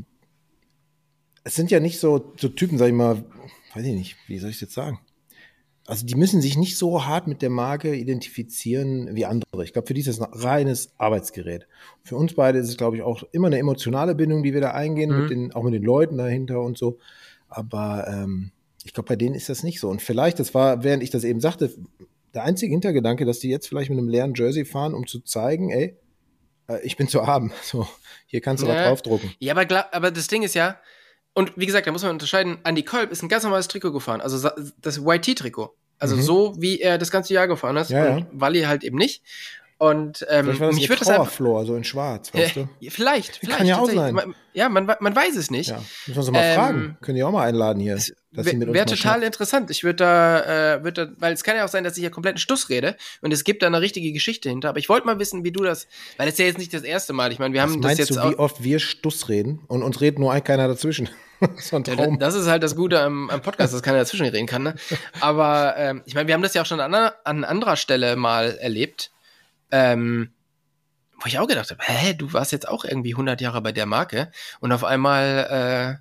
es sind ja nicht so, so Typen, sag ich mal, weiß ich nicht, wie soll ich es jetzt sagen? Also die müssen sich nicht so hart mit der Marke identifizieren wie andere. Ich glaube, für die ist das ein reines Arbeitsgerät. Für uns beide ist es, glaube ich, auch immer eine emotionale Bindung, die wir da eingehen, mhm. mit den, auch mit den Leuten dahinter und so. Aber ähm, ich glaube, bei denen ist das nicht so. Und vielleicht, das war, während ich das eben sagte, der einzige Hintergedanke, dass die jetzt vielleicht mit einem leeren Jersey fahren, um zu zeigen, ey, äh, ich bin zu haben. So, hier kannst du ja. was draufdrucken. Ja, aber, glaub, aber das Ding ist ja, und wie gesagt, da muss man unterscheiden, Andy Kolb ist ein ganz normales Trikot gefahren, also das Y T-Trikot. Also mhm. so, wie er das ganze Jahr gefahren ist. Ja, und ja. Wally halt eben nicht. Und ähm, vielleicht war das mich eine Powerfloor, so in schwarz, weißt du? Äh, vielleicht, vielleicht. Kann ja auch sein. Man, ja, man, man weiß es nicht. Ja, müssen wir uns mal ähm, fragen. Können die auch mal einladen hier. Wäre wär total schnappt. interessant. Ich würde da, äh, würd da, weil es kann ja auch sein, dass ich hier kompletten Stuss rede und es gibt da eine richtige Geschichte hinter. Aber ich wollte mal wissen, wie du das, weil das ist ja jetzt nicht das erste Mal. Ich meine, wir Was haben das das jetzt du, auch. Wie oft wir Stuss reden und uns redet nur ein keiner dazwischen. Das ist, ein Traum. Ja, das ist halt das Gute am, am Podcast, dass keiner dazwischen reden kann. Ne? Aber ähm, ich meine, wir haben das ja auch schon an, an anderer Stelle mal erlebt. Ähm, wo ich auch gedacht habe, hä, du warst jetzt auch irgendwie hundert Jahre bei der Marke und auf einmal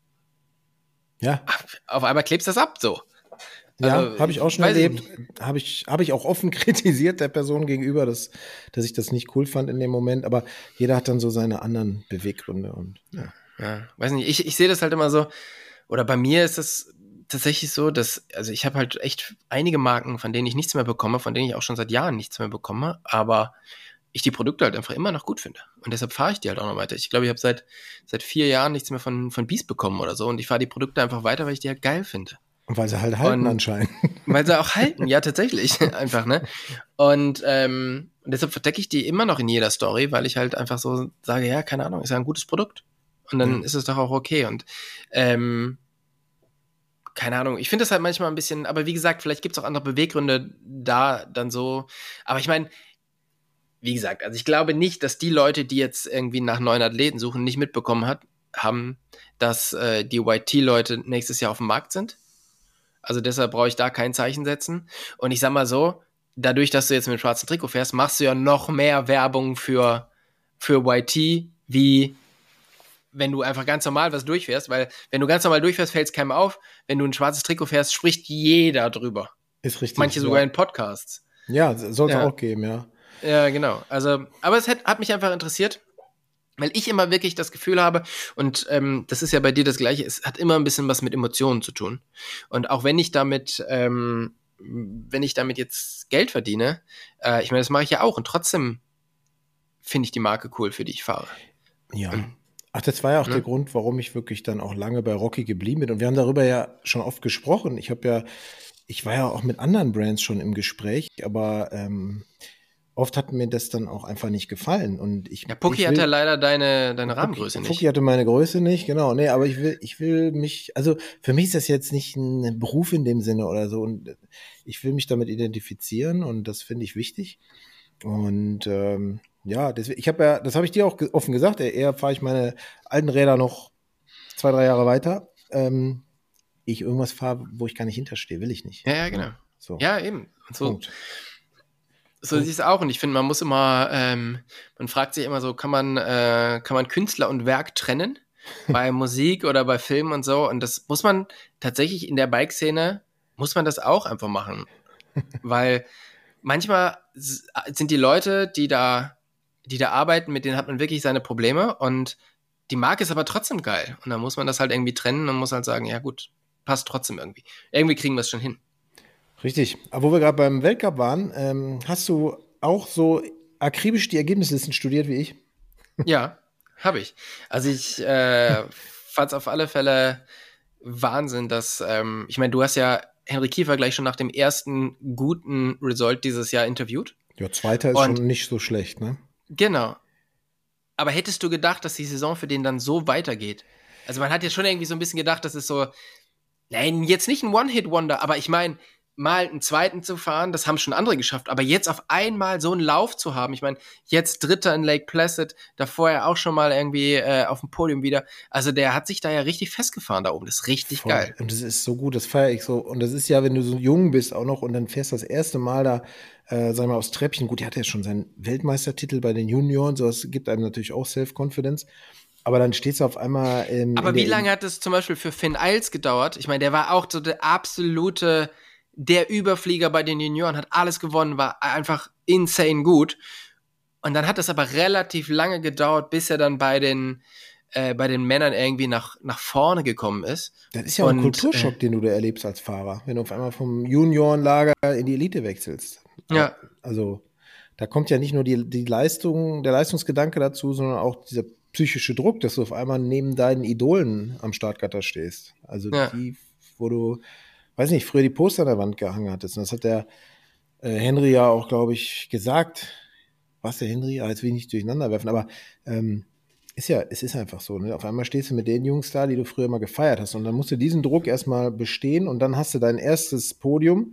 äh, ja. auf einmal klebst du das ab, so. Ja, also, habe ich auch schon erlebt. Habe ich, hab ich auch offen kritisiert der Person gegenüber, dass, dass ich das nicht cool fand in dem Moment, aber jeder hat dann so seine anderen Beweggründe. Und ja, ja weiß nicht, ich, ich sehe das halt immer so, oder bei mir ist das tatsächlich so, dass, also ich habe halt echt einige Marken, von denen ich nichts mehr bekomme, von denen ich auch schon seit Jahren nichts mehr bekomme, aber ich die Produkte halt einfach immer noch gut finde. Und deshalb fahre ich die halt auch noch weiter. Ich glaube, ich habe seit seit vier Jahren nichts mehr von, von Beast bekommen oder so. Und ich fahre die Produkte einfach weiter, weil ich die halt geil finde. Und weil sie halt halten und, anscheinend. Weil sie auch halten, ja, tatsächlich. Einfach, ne? Und, ähm, und deshalb verdecke ich die immer noch in jeder Story, weil ich halt einfach so sage, ja, keine Ahnung, ist ja ein gutes Produkt. Und dann mhm. ist es doch auch okay. Und ähm, keine Ahnung, ich finde das halt manchmal ein bisschen, aber wie gesagt, vielleicht gibt es auch andere Beweggründe da dann so. Aber ich meine, wie gesagt, also ich glaube nicht, dass die Leute, die jetzt irgendwie nach neuen Athleten suchen, nicht mitbekommen hat, haben, dass äh, die Y T-Leute nächstes Jahr auf dem Markt sind. Also deshalb brauche ich da kein Zeichen setzen. Und ich sag mal so, dadurch, dass du jetzt mit dem schwarzen Trikot fährst, machst du ja noch mehr Werbung für, für Y T, wie wenn du einfach ganz normal was durchfährst. Weil wenn du ganz normal durchfährst, fällt es keinem auf. Wenn du ein schwarzes Trikot fährst, spricht jeder drüber. Ist richtig. Manche sogar ja. in Podcasts. Ja, soll es ja. auch geben, ja. Ja, genau. Also, aber es hat, hat mich einfach interessiert, weil ich immer wirklich das Gefühl habe, und ähm, das ist ja bei dir das Gleiche, es hat immer ein bisschen was mit Emotionen zu tun. Und auch wenn ich damit, ähm, wenn ich damit jetzt Geld verdiene, äh, ich meine, das mache ich ja auch und trotzdem finde ich die Marke cool, für die ich fahre. Ja. Und, Ach, das war ja auch ne? der Grund, warum ich wirklich dann auch lange bei Rocky geblieben bin. Und wir haben darüber ja schon oft gesprochen. Ich habe ja, ich war ja auch mit anderen Brands schon im Gespräch, aber ähm, oft hat mir das dann auch einfach nicht gefallen. Und ich, Ja, Pucki ich will, hatte leider deine, deine Rahmengröße nicht. Pucki hatte meine Größe nicht, genau. Nee, aber ich will, ich will mich, also für mich ist das jetzt nicht ein Beruf in dem Sinne oder so. Und ich will mich damit identifizieren und das finde ich wichtig. Und ähm, ja, deswegen, ich habe ja, das habe ich dir auch ge- offen gesagt, eher, eher fahre ich meine alten Räder noch zwei, drei Jahre weiter. Ähm, ich irgendwas fahre, wo ich gar nicht hinterstehe, will ich nicht. Ja, ja, genau. So, Ja, eben. Und so, Punkt. so sehe ich es auch. Und ich finde, man muss immer, ähm, man fragt sich immer so, kann man, äh, kann man Künstler und Werk trennen? Bei Musik oder bei Film und so. Und das muss man tatsächlich in der Bike-Szene, muss man das auch einfach machen. Weil manchmal s- sind die Leute, die da, die da arbeiten, mit denen hat man wirklich seine Probleme und die Marke ist aber trotzdem geil. Und dann muss man das halt irgendwie trennen und muss halt sagen, ja gut, passt trotzdem irgendwie. Irgendwie kriegen wir es schon hin. Richtig. Aber wo wir gerade beim Weltcup waren, ähm, hast du auch so akribisch die Ergebnislisten studiert wie ich? Ja, habe ich. Also ich äh, fand es auf alle Fälle Wahnsinn, dass, ähm, ich meine, du hast ja Henry Kiefer gleich schon nach dem ersten guten Result dieses Jahr interviewt. Ja, Zweiter ist Und schon nicht so schlecht, ne? genau. Aber hättest du gedacht, dass die Saison für den dann so weitergeht? Also man hat ja schon irgendwie so ein bisschen gedacht, das ist so, nein, jetzt nicht ein One-Hit-Wonder, aber ich meine, mal einen zweiten zu fahren, das haben schon andere geschafft, aber jetzt auf einmal so einen Lauf zu haben, ich meine, jetzt Dritter in Lake Placid, davor ja auch schon mal irgendwie äh, auf dem Podium wieder, also der hat sich da ja richtig festgefahren da oben, das ist richtig Voll. geil. Und das ist so gut, das feiere ich so. Und das ist ja, wenn du so jung bist auch noch und dann fährst das erste Mal da, äh, sag mal, aufs Treppchen. Gut, die hatte ja schon seinen Weltmeistertitel bei den Junioren, so das gibt einem natürlich auch Self-Confidence. Aber dann stehst du auf einmal ähm, Aber in wie der lange hat es zum Beispiel für Finn Eils gedauert? Ich meine, der war auch so der absolute, der Überflieger bei den Junioren, hat alles gewonnen, war einfach insane gut. Und dann hat es aber relativ lange gedauert, bis er dann bei den, äh, bei den Männern irgendwie nach, nach vorne gekommen ist. Das ist ja auch ein Und, Kulturschock, äh, den du da erlebst als Fahrer, wenn du auf einmal vom Juniorenlager in die Elite wechselst. Ja. Also da kommt ja nicht nur die, die Leistung, der Leistungsgedanke dazu, sondern auch dieser psychische Druck, dass du auf einmal neben deinen Idolen am Startgatter stehst. Also Ja. die, wo du, weiß nicht, früher die Poster an der Wand gehangen hattest. Und das hat der äh, Henry ja auch, glaube ich, gesagt. Was der Henry? Ah, jetzt will ich nicht durcheinander werfen, aber ähm, ist ja, es ist einfach so. Ne? Auf einmal stehst du mit den Jungs da, die du früher mal gefeiert hast. Und dann musst du diesen Druck erstmal bestehen und dann hast du dein erstes Podium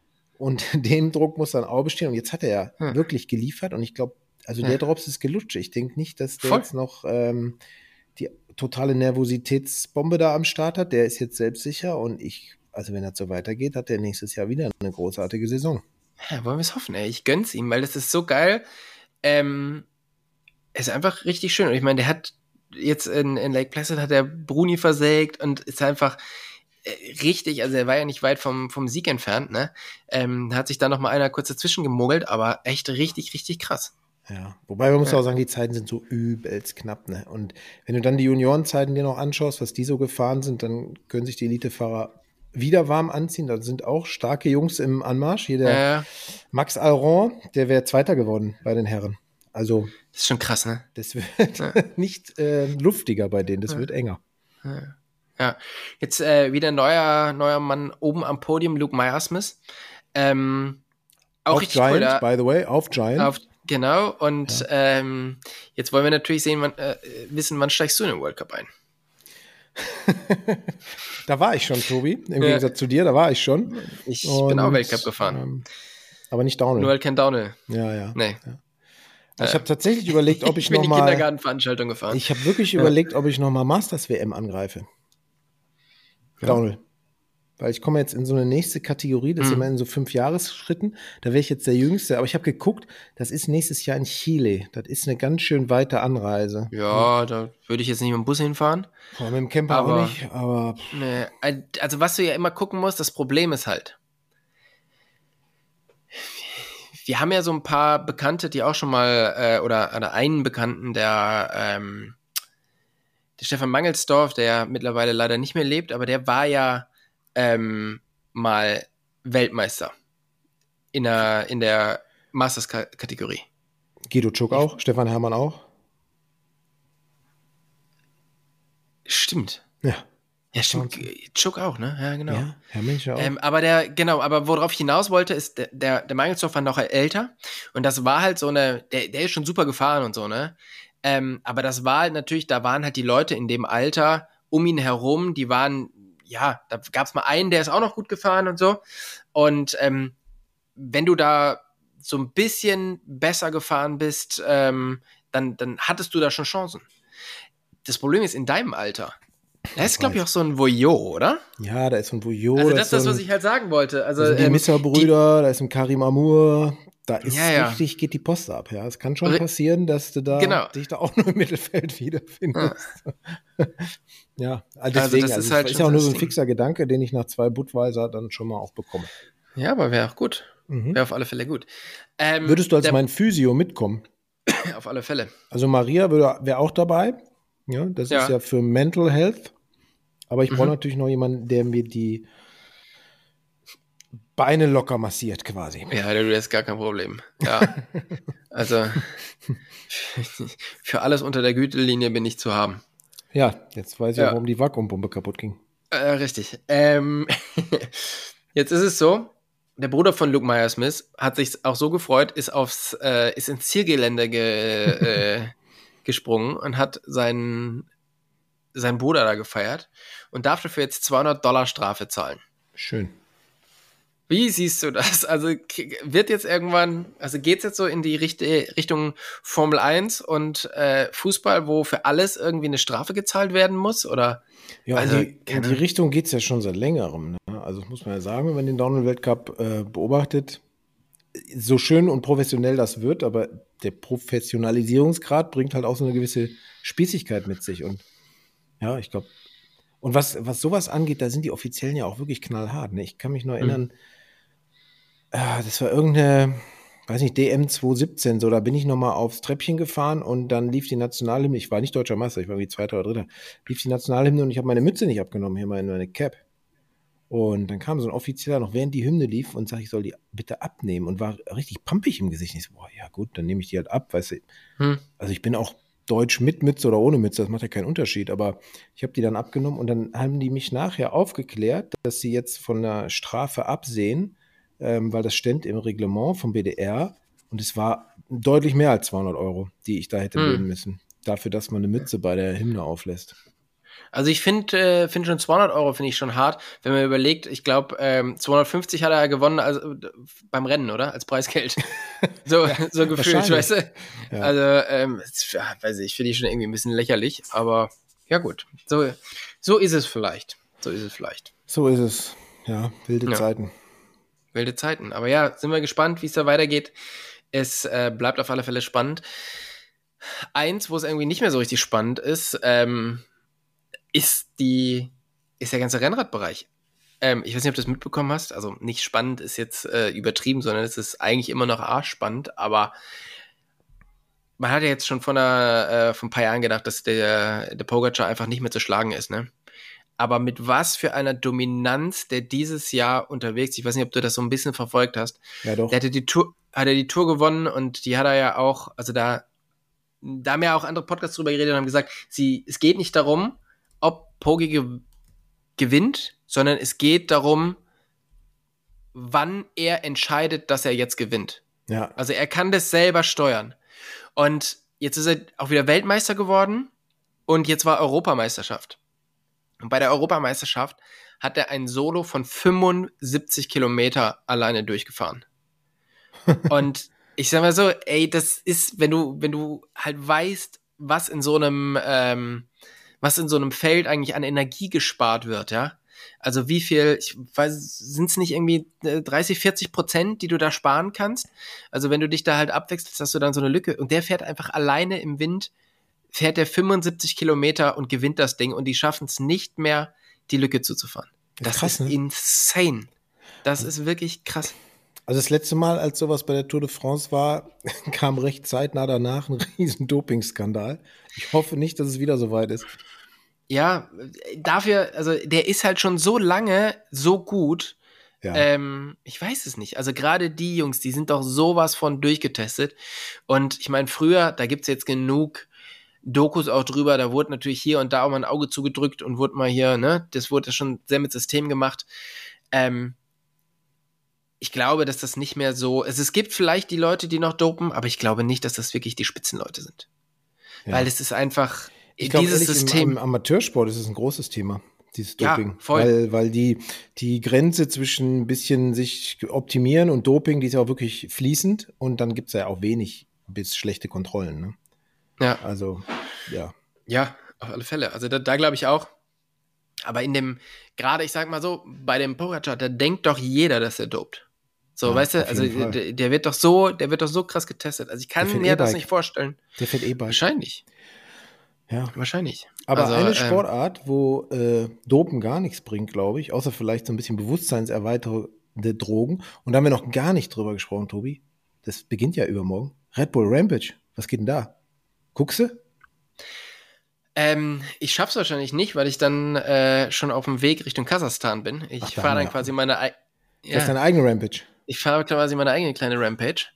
und den Druck muss dann auch bestehen. Und jetzt hat er ja Hm. wirklich geliefert und ich glaube, also Ja. der Drops ist gelutscht. Ich denke nicht, dass der Voll. jetzt noch ähm, die totale Nervositätsbombe da am Start hat. Der ist jetzt selbstsicher und ich, also wenn das so weitergeht, hat der nächstes Jahr wieder eine großartige Saison. Ja, wollen wir es hoffen, ey. Ich gönn's ihm, weil das ist so geil. Ähm, ist einfach richtig schön. Und ich meine, der hat jetzt in, in Lake Placid hat der Bruni versägt und ist einfach äh, richtig, also er war ja nicht weit vom, vom Sieg entfernt, ne? Ähm, hat sich da noch mal einer kurz dazwischen gemogelt, aber echt richtig, richtig krass. Ja, wobei man muss Ja. auch sagen, die Zeiten sind so übelst knapp, ne? Und wenn du dann die Juniorenzeiten dir noch anschaust, was die so gefahren sind, dann können sich die Elitefahrer wieder warm anziehen. Da sind auch starke Jungs im Anmarsch. Hier der Äh, Max Alron, der wäre Zweiter geworden bei den Herren. Also das ist schon krass, ne? das wird Ja. nicht äh, luftiger bei denen, das Ja. wird enger. Ja. Ja. Jetzt äh, wieder ein neuer, neuer Mann oben am Podium, Luke Myersmith. Ähm, auch Auf richtig cool. Giant, Da, by the way, auf Giant. auf, genau. Und ähm, jetzt wollen wir natürlich sehen, wann, äh, wissen, wann steigst du in den World Cup ein? Da war ich schon, Tobi, im Ja. Gegensatz zu dir, da war ich schon. Ich Und, bin auch Weltcup gefahren. Ähm, aber nicht Downhill. Nur halt kein Downhill. Ja, ja. Nee. Also ich habe tatsächlich überlegt, ob ich, ich bin noch die mal. Kindergartenveranstaltung gefahren. Ich habe wirklich Ja. überlegt, ob ich noch mal Masters W M angreife. Ja. Downhill. Weil ich komme jetzt in so eine nächste Kategorie, das ist Mhm. immer in so fünf Jahresschritten. Da wäre ich jetzt der Jüngste. Aber ich habe geguckt, das ist nächstes Jahr in Chile. Das ist eine ganz schön weite Anreise. Ja, da würde ich jetzt nicht mit dem Bus hinfahren. Boah, mit dem Camper Aber- auch nicht, aber Nee, also was du ja immer gucken musst, das Problem ist halt, wir haben ja so ein paar Bekannte, die auch schon mal, äh, oder, oder einen Bekannten, der, ähm, der Stefan Mangelsdorf, der mittlerweile leider nicht mehr lebt, aber der war ja ähm, mal Weltmeister in der, in der Masters-Kategorie. Guido Tschuk auch, Stefan Herrmann auch. Stimmt. Ja. Ja, stimmt. Chuck auch, ne? Ja, genau. Ja, Herr Mincher auch. Ähm, aber der, genau, aber worauf ich hinaus wollte, ist, der, der, der Mangelsdorf war noch älter und das war halt so eine, der, der ist schon super gefahren und so, ne? Ähm, aber das war halt natürlich, da waren halt die Leute in dem Alter um ihn herum, die waren, ja, da gab es mal einen, der ist auch noch gut gefahren und so. Und ähm, wenn du da so ein bisschen besser gefahren bist, ähm, dann, dann hattest du da schon Chancen. Das Problem ist, in deinem Alter, da ist, glaube ich, auch so ein Voyot, oder? Ja, da ist so ein Voyot. Also da das ist das, so ein, was ich halt sagen wollte. Also da sind die ähm, Misser-Brüder, da ist ein Karim Amour. Da ist Ja, ja. richtig, geht die Post ab. Ja, es kann schon Re- passieren, dass du da Genau. dich da auch nur im Mittelfeld wiederfindest. Ja, also Also deswegen, das also ist es halt ist schon ja auch nur das so ein Ding. fixer Gedanke, den ich nach zwei Budweiser dann schon mal auch bekomme. Ja, aber wäre auch gut. Mhm. Wäre auf alle Fälle gut. Ähm, Würdest du als der, mein Physio mitkommen? auf alle Fälle. Also Maria wäre auch dabei. Ja, das Ja. ist ja für Mental Health. Aber ich Mhm. brauche natürlich noch jemanden, der mir die Beine locker massiert quasi. Ja, du hast gar kein Problem. Ja. Also für alles unter der Gütelinie bin ich zu haben. Ja, jetzt weiß ich Ja. auch, warum die Vakuumpumpe kaputt ging. Äh, richtig. Ähm, jetzt ist es so, der Bruder von Luke Meier-Smith hat sich auch so gefreut, ist aufs, äh, ist ins Zielgelände ge, äh, gesprungen und hat seinen, seinen Bruder da gefeiert und darf dafür jetzt zweihundert Dollar Strafe zahlen. Schön. Wie siehst du das? Also k- wird jetzt irgendwann, also geht's jetzt so in die Richt Richtung Formel eins und äh, Fußball, wo für alles irgendwie eine Strafe gezahlt werden muss? Oder? Ja, Also, in, die, in keine- die Richtung geht es ja schon seit längerem. Ne? Also das muss man ja sagen, wenn man den Downhill-Weltcup äh, beobachtet, so schön und professionell das wird, aber der Professionalisierungsgrad bringt halt auch so eine gewisse Spießigkeit mit sich. Und ja, ich glaube, und was, was sowas angeht, da sind die Offiziellen ja auch wirklich knallhart. Ne? Ich kann mich nur erinnern, ah, das war irgendeine, weiß nicht, D M zwanzig siebzehn, so, da bin ich nochmal aufs Treppchen gefahren und dann lief die Nationalhymne, ich war nicht deutscher Meister, ich war wie Zweiter oder Dritter, lief die Nationalhymne und ich habe meine Mütze nicht abgenommen, hier meine, meine Cap. Und dann kam so ein Offizieller noch, während die Hymne lief und sagte, ich soll die bitte abnehmen und war richtig pampig im Gesicht. Ich so, boah, ja gut, dann nehme ich die halt ab, weißt du. Hm. Also ich bin auch deutsch mit Mütze oder ohne Mütze, das macht ja keinen Unterschied, aber ich habe die dann abgenommen und dann haben die mich nachher aufgeklärt, dass sie jetzt von der Strafe absehen, ähm, weil das stand im Reglement vom B D R und es war deutlich mehr als zweihundert Euro, die ich da hätte Hm. löhnen müssen, dafür, dass man eine Mütze bei der Hymne auflässt. Also ich finde äh, find schon zweihundert Euro finde ich schon hart, wenn man überlegt, ich glaube ähm, zweihundertfünfzig hat er ja gewonnen also, äh, beim Rennen, oder? Als Preisgeld. So, so gefühlt, wahrscheinlich. weißt du? Ja. Also, ähm, es- ja, weiß ich, finde ich schon irgendwie ein bisschen lächerlich, aber ja gut, so, so ist es vielleicht. So ist es vielleicht. So ist es. Ja, wilde Ja. Zeiten. Wilde Zeiten. Aber ja, sind wir gespannt, wie es da weitergeht. Es äh, bleibt auf alle Fälle spannend. Eins, wo es irgendwie nicht mehr so richtig spannend ist, ähm, ist die, ist der ganze Rennradbereich. Ähm, ich weiß nicht, ob du das mitbekommen hast. Also nicht spannend ist jetzt äh, übertrieben, sondern es ist eigentlich immer noch arschspannend. Aber man hat ja jetzt schon von, einer, äh, von ein paar Jahren gedacht, dass der, der Pogacar einfach nicht mehr zu schlagen ist, ne? Aber mit was für einer Dominanz der dieses Jahr unterwegs ist. Ich weiß nicht, ob du das so ein bisschen verfolgt hast. Ja, doch. Der hatte die Tour, hat er die Tour gewonnen und die hat er ja auch, also da, da haben ja auch andere Podcasts drüber geredet und haben gesagt, sie, es geht nicht darum, ob Pogi ge gewinnt, sondern es geht darum, wann er entscheidet, dass er jetzt gewinnt. Ja, Also er kann das selber steuern. Und jetzt ist er auch wieder Weltmeister geworden und jetzt war Europameisterschaft. Und bei der Europameisterschaft hat er ein Solo von fünfundsiebzig Kilometer alleine durchgefahren. Und ich sag mal so, ey, das ist, wenn du, wenn du halt weißt, was in so einem, ähm, was in so einem Feld eigentlich an Energie gespart wird, ja. Also wie viel, ich weiß, sind es nicht irgendwie dreißig, vierzig Prozent, die du da sparen kannst? Also wenn du dich da halt abwechselst, hast du dann so eine Lücke. Und der fährt einfach alleine im Wind, fährt der fünfundsiebzig Kilometer und gewinnt das Ding und die schaffen es nicht mehr, die Lücke zuzufahren. Das Das ist krass, ist ne? insane. Das ist wirklich krass. Also das letzte Mal, als sowas bei der Tour de France war, kam recht zeitnah danach ein riesen Dopingskandal. Ich hoffe nicht, dass es wieder so weit ist. Ja, dafür, also der ist halt schon so lange so gut. Ja. Ähm, ich weiß es nicht. Also gerade die Jungs, die sind doch sowas von durchgetestet. Und ich meine, früher, da gibt's jetzt genug Dokus auch drüber, da wurde natürlich hier und da auch mal ein Auge zugedrückt und wurde mal hier, ne, das wurde schon sehr mit System gemacht. Ähm, ich glaube, dass das nicht mehr so, also es gibt vielleicht die Leute, die noch dopen, aber ich glaube nicht, dass das wirklich die Spitzenleute sind. Ja. Weil es ist einfach, ich glaube, dieses ehrlich, System. Im, im Amateursport ist es ein großes Thema, dieses Doping. Ja, voll. Weil, weil die, die Grenze zwischen ein bisschen sich optimieren und Doping, die ist ja auch wirklich fließend und dann gibt es ja auch wenig bis schlechte Kontrollen. Ne? Ja. Also, ja. Ja, auf alle Fälle. Also da, da glaube ich auch. Aber in dem, gerade ich sag mal so, bei dem Pogacar, da denkt doch jeder, dass er dopt. So, ja, weißt du, also der, der wird doch so, der wird doch so krass getestet. Also ich kann mir E-Bike. Das nicht vorstellen. Der fährt E-Bike. Wahrscheinlich. Ja. Wahrscheinlich. Aber also, eine Sportart, ähm, wo äh, Dopen gar nichts bringt, glaube ich, außer vielleicht so ein bisschen bewusstseinserweiternde Drogen. Und da haben wir noch gar nicht drüber gesprochen, Tobi. Das beginnt ja übermorgen. Red Bull Rampage. Was geht denn da? Guckst du? Ähm, ich schaff's wahrscheinlich nicht, weil ich dann äh, schon auf dem Weg Richtung Kasachstan bin. Ich fahre dann quasi meine eigene. Ja. Das ist deine eigene Rampage. Ich fahre quasi meine eigene kleine Rampage.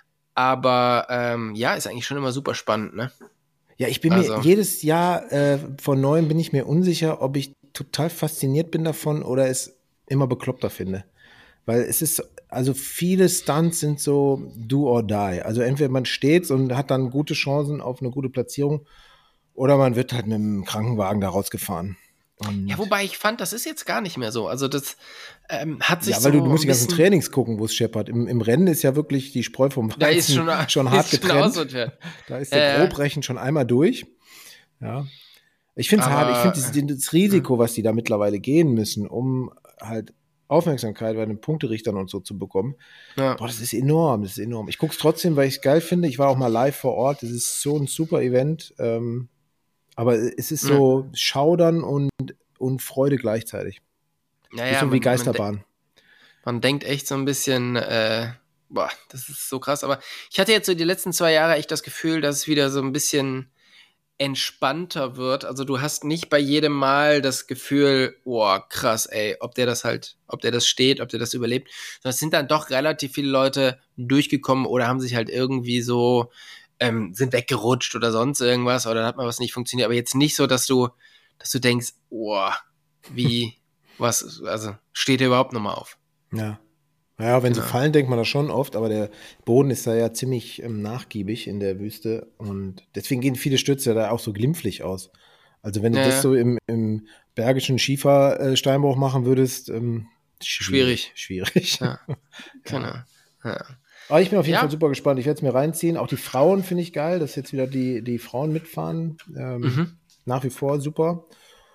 Aber ähm, ja, ist eigentlich schon immer super spannend, ne? Ja, ich bin also. mir jedes Jahr äh, von neuem bin ich mir unsicher, ob ich total fasziniert bin davon oder es immer bekloppter finde. Weil es ist, also viele Stunts sind so do or die. Also entweder man steht und hat dann gute Chancen auf eine gute Platzierung oder man wird halt mit einem Krankenwagen da rausgefahren. Und ja, wobei ich fand, das ist jetzt gar nicht mehr so. Also das ähm, hat sich so. Ja, weil so du, du musst die ganzen Trainings gucken, wo es scheppert. Im, Im Rennen ist ja wirklich die Spreu vom Weizen da ist schon, schon hart ist getrennt. Schon da ist der äh, Grobrechen schon einmal durch. Ja. Ich finde es hart. Ich finde das, das Risiko, was die da mittlerweile gehen müssen, um halt Aufmerksamkeit bei den Punkterichtern und so zu bekommen. Ja. Boah, das ist enorm, das ist enorm. Ich gucke es trotzdem, weil ich es geil finde. Ich war auch mal live vor Ort. Das ist so ein super Event. Ähm, aber es ist so ja. Schaudern und, und Freude gleichzeitig. Ja, ist ja, so man, wie Geisterbahn. Man, de- man denkt echt so ein bisschen, äh, boah, das ist so krass. Aber ich hatte jetzt so die letzten zwei Jahre echt das Gefühl, dass es wieder so ein bisschen entspannter wird. Also du hast nicht bei jedem Mal das Gefühl, boah, krass, ey, ob der das halt, ob der das steht, ob der das überlebt. Es sind dann doch relativ viele Leute durchgekommen oder haben sich halt irgendwie so, ähm, sind weggerutscht oder sonst irgendwas oder dann hat mal was nicht funktioniert. Aber jetzt nicht so, dass du, dass du denkst, boah, wie, was, also steht der überhaupt nochmal auf? Ja. Ja, wenn Genau. sie fallen, denkt man das schon oft, aber der Boden ist da ja ziemlich ähm, nachgiebig in der Wüste und deswegen gehen viele Stürze da auch so glimpflich aus. Also wenn du Ja, das ja. so im, im bergischen Schiefersteinbruch machen würdest, ähm, schwierig. Schwierig. Ja, genau. Ja. Aber ich bin auf jeden Ja. Fall super gespannt. Ich werde es mir reinziehen. Auch die Frauen finde ich geil, dass jetzt wieder die, die Frauen mitfahren. Ähm, Mhm. Nach wie vor super.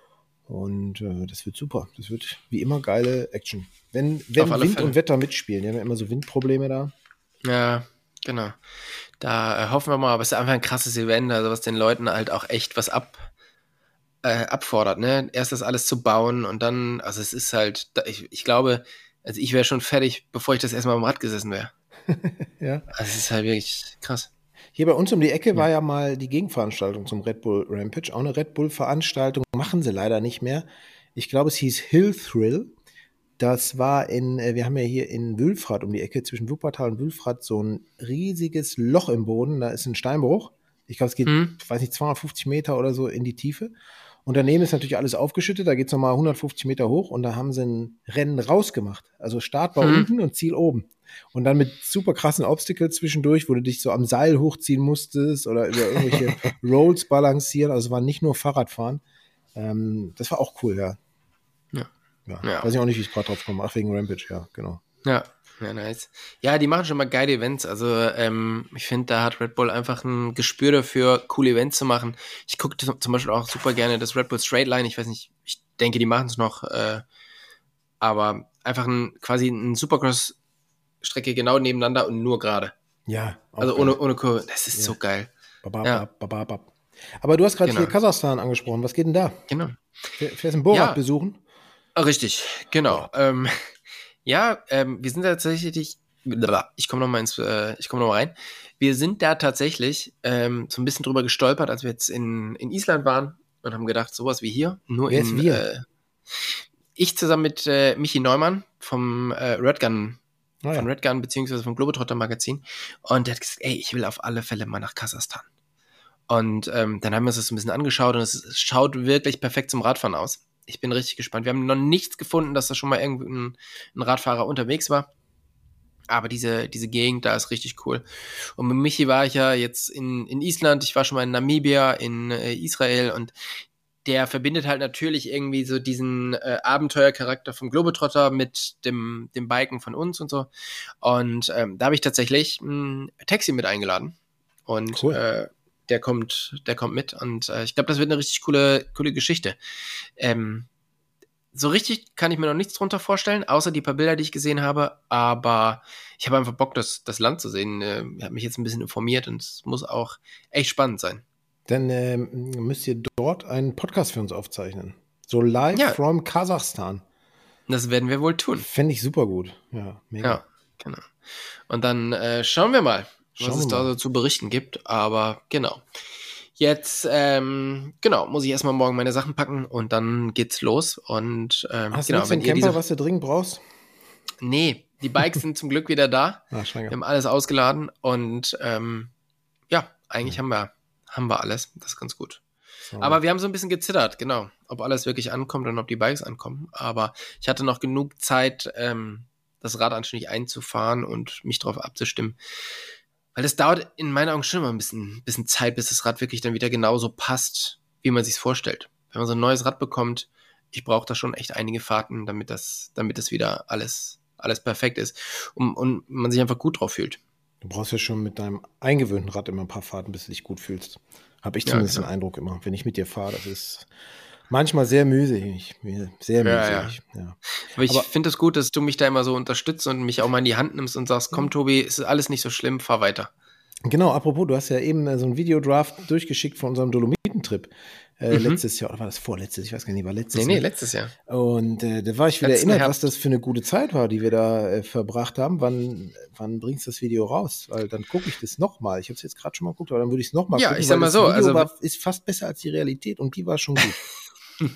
Und äh, das wird super. Das wird wie immer geile Action. Wenn, wenn Auf alle Wind Fälle. und Wetter mitspielen. Die haben ja immer so Windprobleme da. Ja, genau. Da äh, hoffen wir mal, aber es ist einfach ein krasses Event, also was den Leuten halt auch echt was ab, äh, abfordert, ne? Erst das alles zu bauen und dann, also es ist halt, da, ich, ich glaube, also ich wäre schon fertig, bevor ich das erstmal am Rad gesessen wäre. Ja. Also es ist halt wirklich krass. Hier bei uns um die Ecke war ja mal die Gegenveranstaltung zum Red Bull Rampage. Auch eine Red Bull-Veranstaltung. Machen sie leider nicht mehr. Ich glaube, es hieß Hill Thrill. Das war in, wir haben ja hier in Wülfrath um die Ecke, zwischen Wuppertal und Wülfrath, so ein riesiges Loch im Boden. Da ist ein Steinbruch. Ich glaube, es geht, Hm. ich weiß nicht, zweihundertfünfzig Meter oder so in die Tiefe. Und daneben ist natürlich alles aufgeschüttet. Da geht es nochmal hundertfünfzig Meter hoch. Und da haben sie ein Rennen rausgemacht. Also Start war Hm. unten und Ziel oben. Und dann mit super krassen Obstacles zwischendurch, wo du dich so am Seil hochziehen musstest oder über irgendwelche Rolls balancieren. Also es war nicht nur Fahrradfahren. Ähm, das war auch cool, ja. Ja. Ja. Ja. Weiß ich auch nicht, wie ich gerade drauf komme. Ach, wegen Rampage, ja, genau. Ja, ja, nice. Ja, die machen schon mal geile Events. Also ähm, ich finde, da hat Red Bull einfach ein Gespür dafür, coole Events zu machen. Ich gucke zum Beispiel auch super gerne das Red Bull Straight Line. Ich weiß nicht, ich denke, die machen es noch. Äh, aber einfach ein quasi ein Supercross-Strecke genau nebeneinander und nur gerade. Ja. auch Also geil. ohne, ohne Kurve. Das ist Ja. so geil. Babab, Ja. babab, babab. Aber du hast gerade Genau. hier Kasachstan angesprochen. Was geht denn da? Genau. Fähr- Fährst du ein Borat Ja. besuchen? Richtig, genau. Ähm, ja, ähm, wir sind da tatsächlich, ich komme nochmal ins, äh, ich komme nochmal rein. Wir sind da tatsächlich ähm, so ein bisschen drüber gestolpert, als wir jetzt in, in Island waren und haben gedacht, sowas wie hier, nur Wer in, ist wir? Äh, ich zusammen mit äh, Michi Neumann vom äh, Redgun, Ah, ja. von Redgun beziehungsweise vom Globetrotter Magazin und der hat gesagt, ey, ich will auf alle Fälle mal nach Kasachstan. Und ähm, dann haben wir uns das ein bisschen angeschaut und es, es schaut wirklich perfekt zum Radfahren aus. Ich bin richtig gespannt. Wir haben noch nichts gefunden, dass da schon mal irgendein ein Radfahrer unterwegs war. Aber diese, diese Gegend da ist richtig cool. Und mit Michi war ich ja jetzt in, in Island, ich war schon mal in Namibia, in äh, Israel und der verbindet halt natürlich irgendwie so diesen äh, Abenteuercharakter vom Globetrotter mit dem, dem Biken von uns und so. Und ähm, da habe ich tatsächlich ein Taxi mit eingeladen. Und cool. äh, der kommt, der kommt mit. Und äh, ich glaube, das wird eine richtig coole, coole Geschichte. Ähm, So richtig kann ich mir noch nichts drunter vorstellen, außer die paar Bilder, die ich gesehen habe. Aber ich habe einfach Bock, das, das Land zu sehen. Ich habe mich jetzt ein bisschen informiert und es muss auch echt spannend sein. Dann äh, müsst ihr dort einen Podcast für uns aufzeichnen. So live ja. from Kasachstan. Das werden wir wohl tun. Fände ich super gut. Ja, mega. Ja, genau. Und dann äh, schauen wir mal, schauen was es wir da mal. so zu berichten gibt. Aber genau. Jetzt, ähm, genau, muss ich erstmal morgen meine Sachen packen und dann geht's los. Und ähm, Hast genau, du einen wenn ihr Camper, diese... was du dringend brauchst? Nee, die Bikes sind zum Glück wieder da. Ah, wir haben alles ausgeladen und ähm, ja, eigentlich ja. haben wir haben wir alles. Das ist ganz gut. So. Aber wir haben so ein bisschen gezittert, genau, ob alles wirklich ankommt und ob die Bikes ankommen. Aber ich hatte noch genug Zeit, ähm, das Rad anständig einzufahren und mich darauf abzustimmen. Weil das dauert in meinen Augen schon immer ein bisschen, bisschen Zeit, bis das Rad wirklich dann wieder genauso passt, wie man sich es vorstellt. Wenn man so ein neues Rad bekommt, ich brauche da schon echt einige Fahrten, damit das, damit das wieder alles, alles perfekt ist und, und man sich einfach gut drauf fühlt. Du brauchst ja schon mit deinem eingewöhnten Rad immer ein paar Fahrten, bis du dich gut fühlst. Habe ich zumindest ja, genau. den Eindruck immer, wenn ich mit dir fahre. Das ist manchmal sehr mühselig. Sehr ja, mühselig. Ja. Ja. Aber ich finde es gut, dass du mich da immer so unterstützt und mich auch mal in die Hand nimmst und sagst, komm Tobi, es ist alles nicht so schlimm, fahr weiter. Genau, apropos, du hast ja eben so ein Videodraft durchgeschickt von unserem Dolomithentrip. Äh, mhm. Letztes Jahr, oder war das vorletztes? Ich weiß gar nicht, war letztes nee, Jahr. Nee, nee, letztes Jahr. Und äh, da war ich wieder Letzten erinnert, Herbst. was das für eine gute Zeit war, die wir da äh, verbracht haben. Wann, wann bringst du das Video raus? Weil dann gucke ich das nochmal. Ich habe es jetzt gerade schon mal geguckt, aber dann würde ich es nochmal ja, gucken. Ich sag mal das so, Video also war, ist fast besser als die Realität und die war schon gut.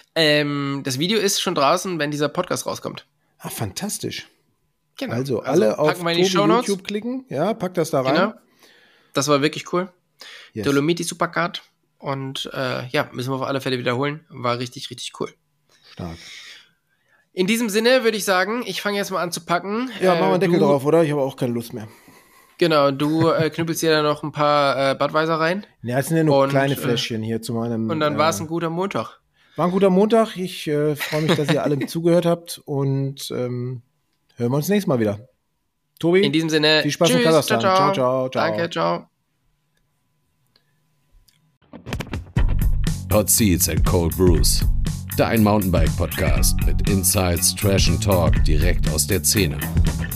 ähm, das Video ist schon draußen, wenn dieser Podcast rauskommt. Ah, fantastisch. Genau. Also, alle also, auf Tobi YouTube klicken. Ja, pack das da rein. Genau. Das war wirklich cool. Yes. Dolomiti Supercard. Und äh, ja, müssen wir auf alle Fälle wiederholen. War richtig, richtig cool. Stark. In diesem Sinne würde ich sagen, ich fange jetzt mal an zu packen. Ja, machen wir einen Deckel du, drauf, oder? Ich habe auch keine Lust mehr. Genau, du äh, knüppelst dir da noch ein paar äh, Budweiser rein. Ja, es sind ja nur und, kleine Fläschchen hier zu meinem... Und dann äh, war es ein guter Montag. War ein guter Montag. Ich äh, freue mich, dass ihr alle zugehört habt und ähm, hören wir uns nächstes Mal wieder. Tobi, in diesem Sinne, viel Spaß tschüss, in Kasachstan. Ciao, ciao. Ciao, ciao, ciao. Danke, ciao. Hot Seats and Cold Brews. Dein Mountainbike-Podcast mit Insights, Trash and Talk direkt aus der Szene.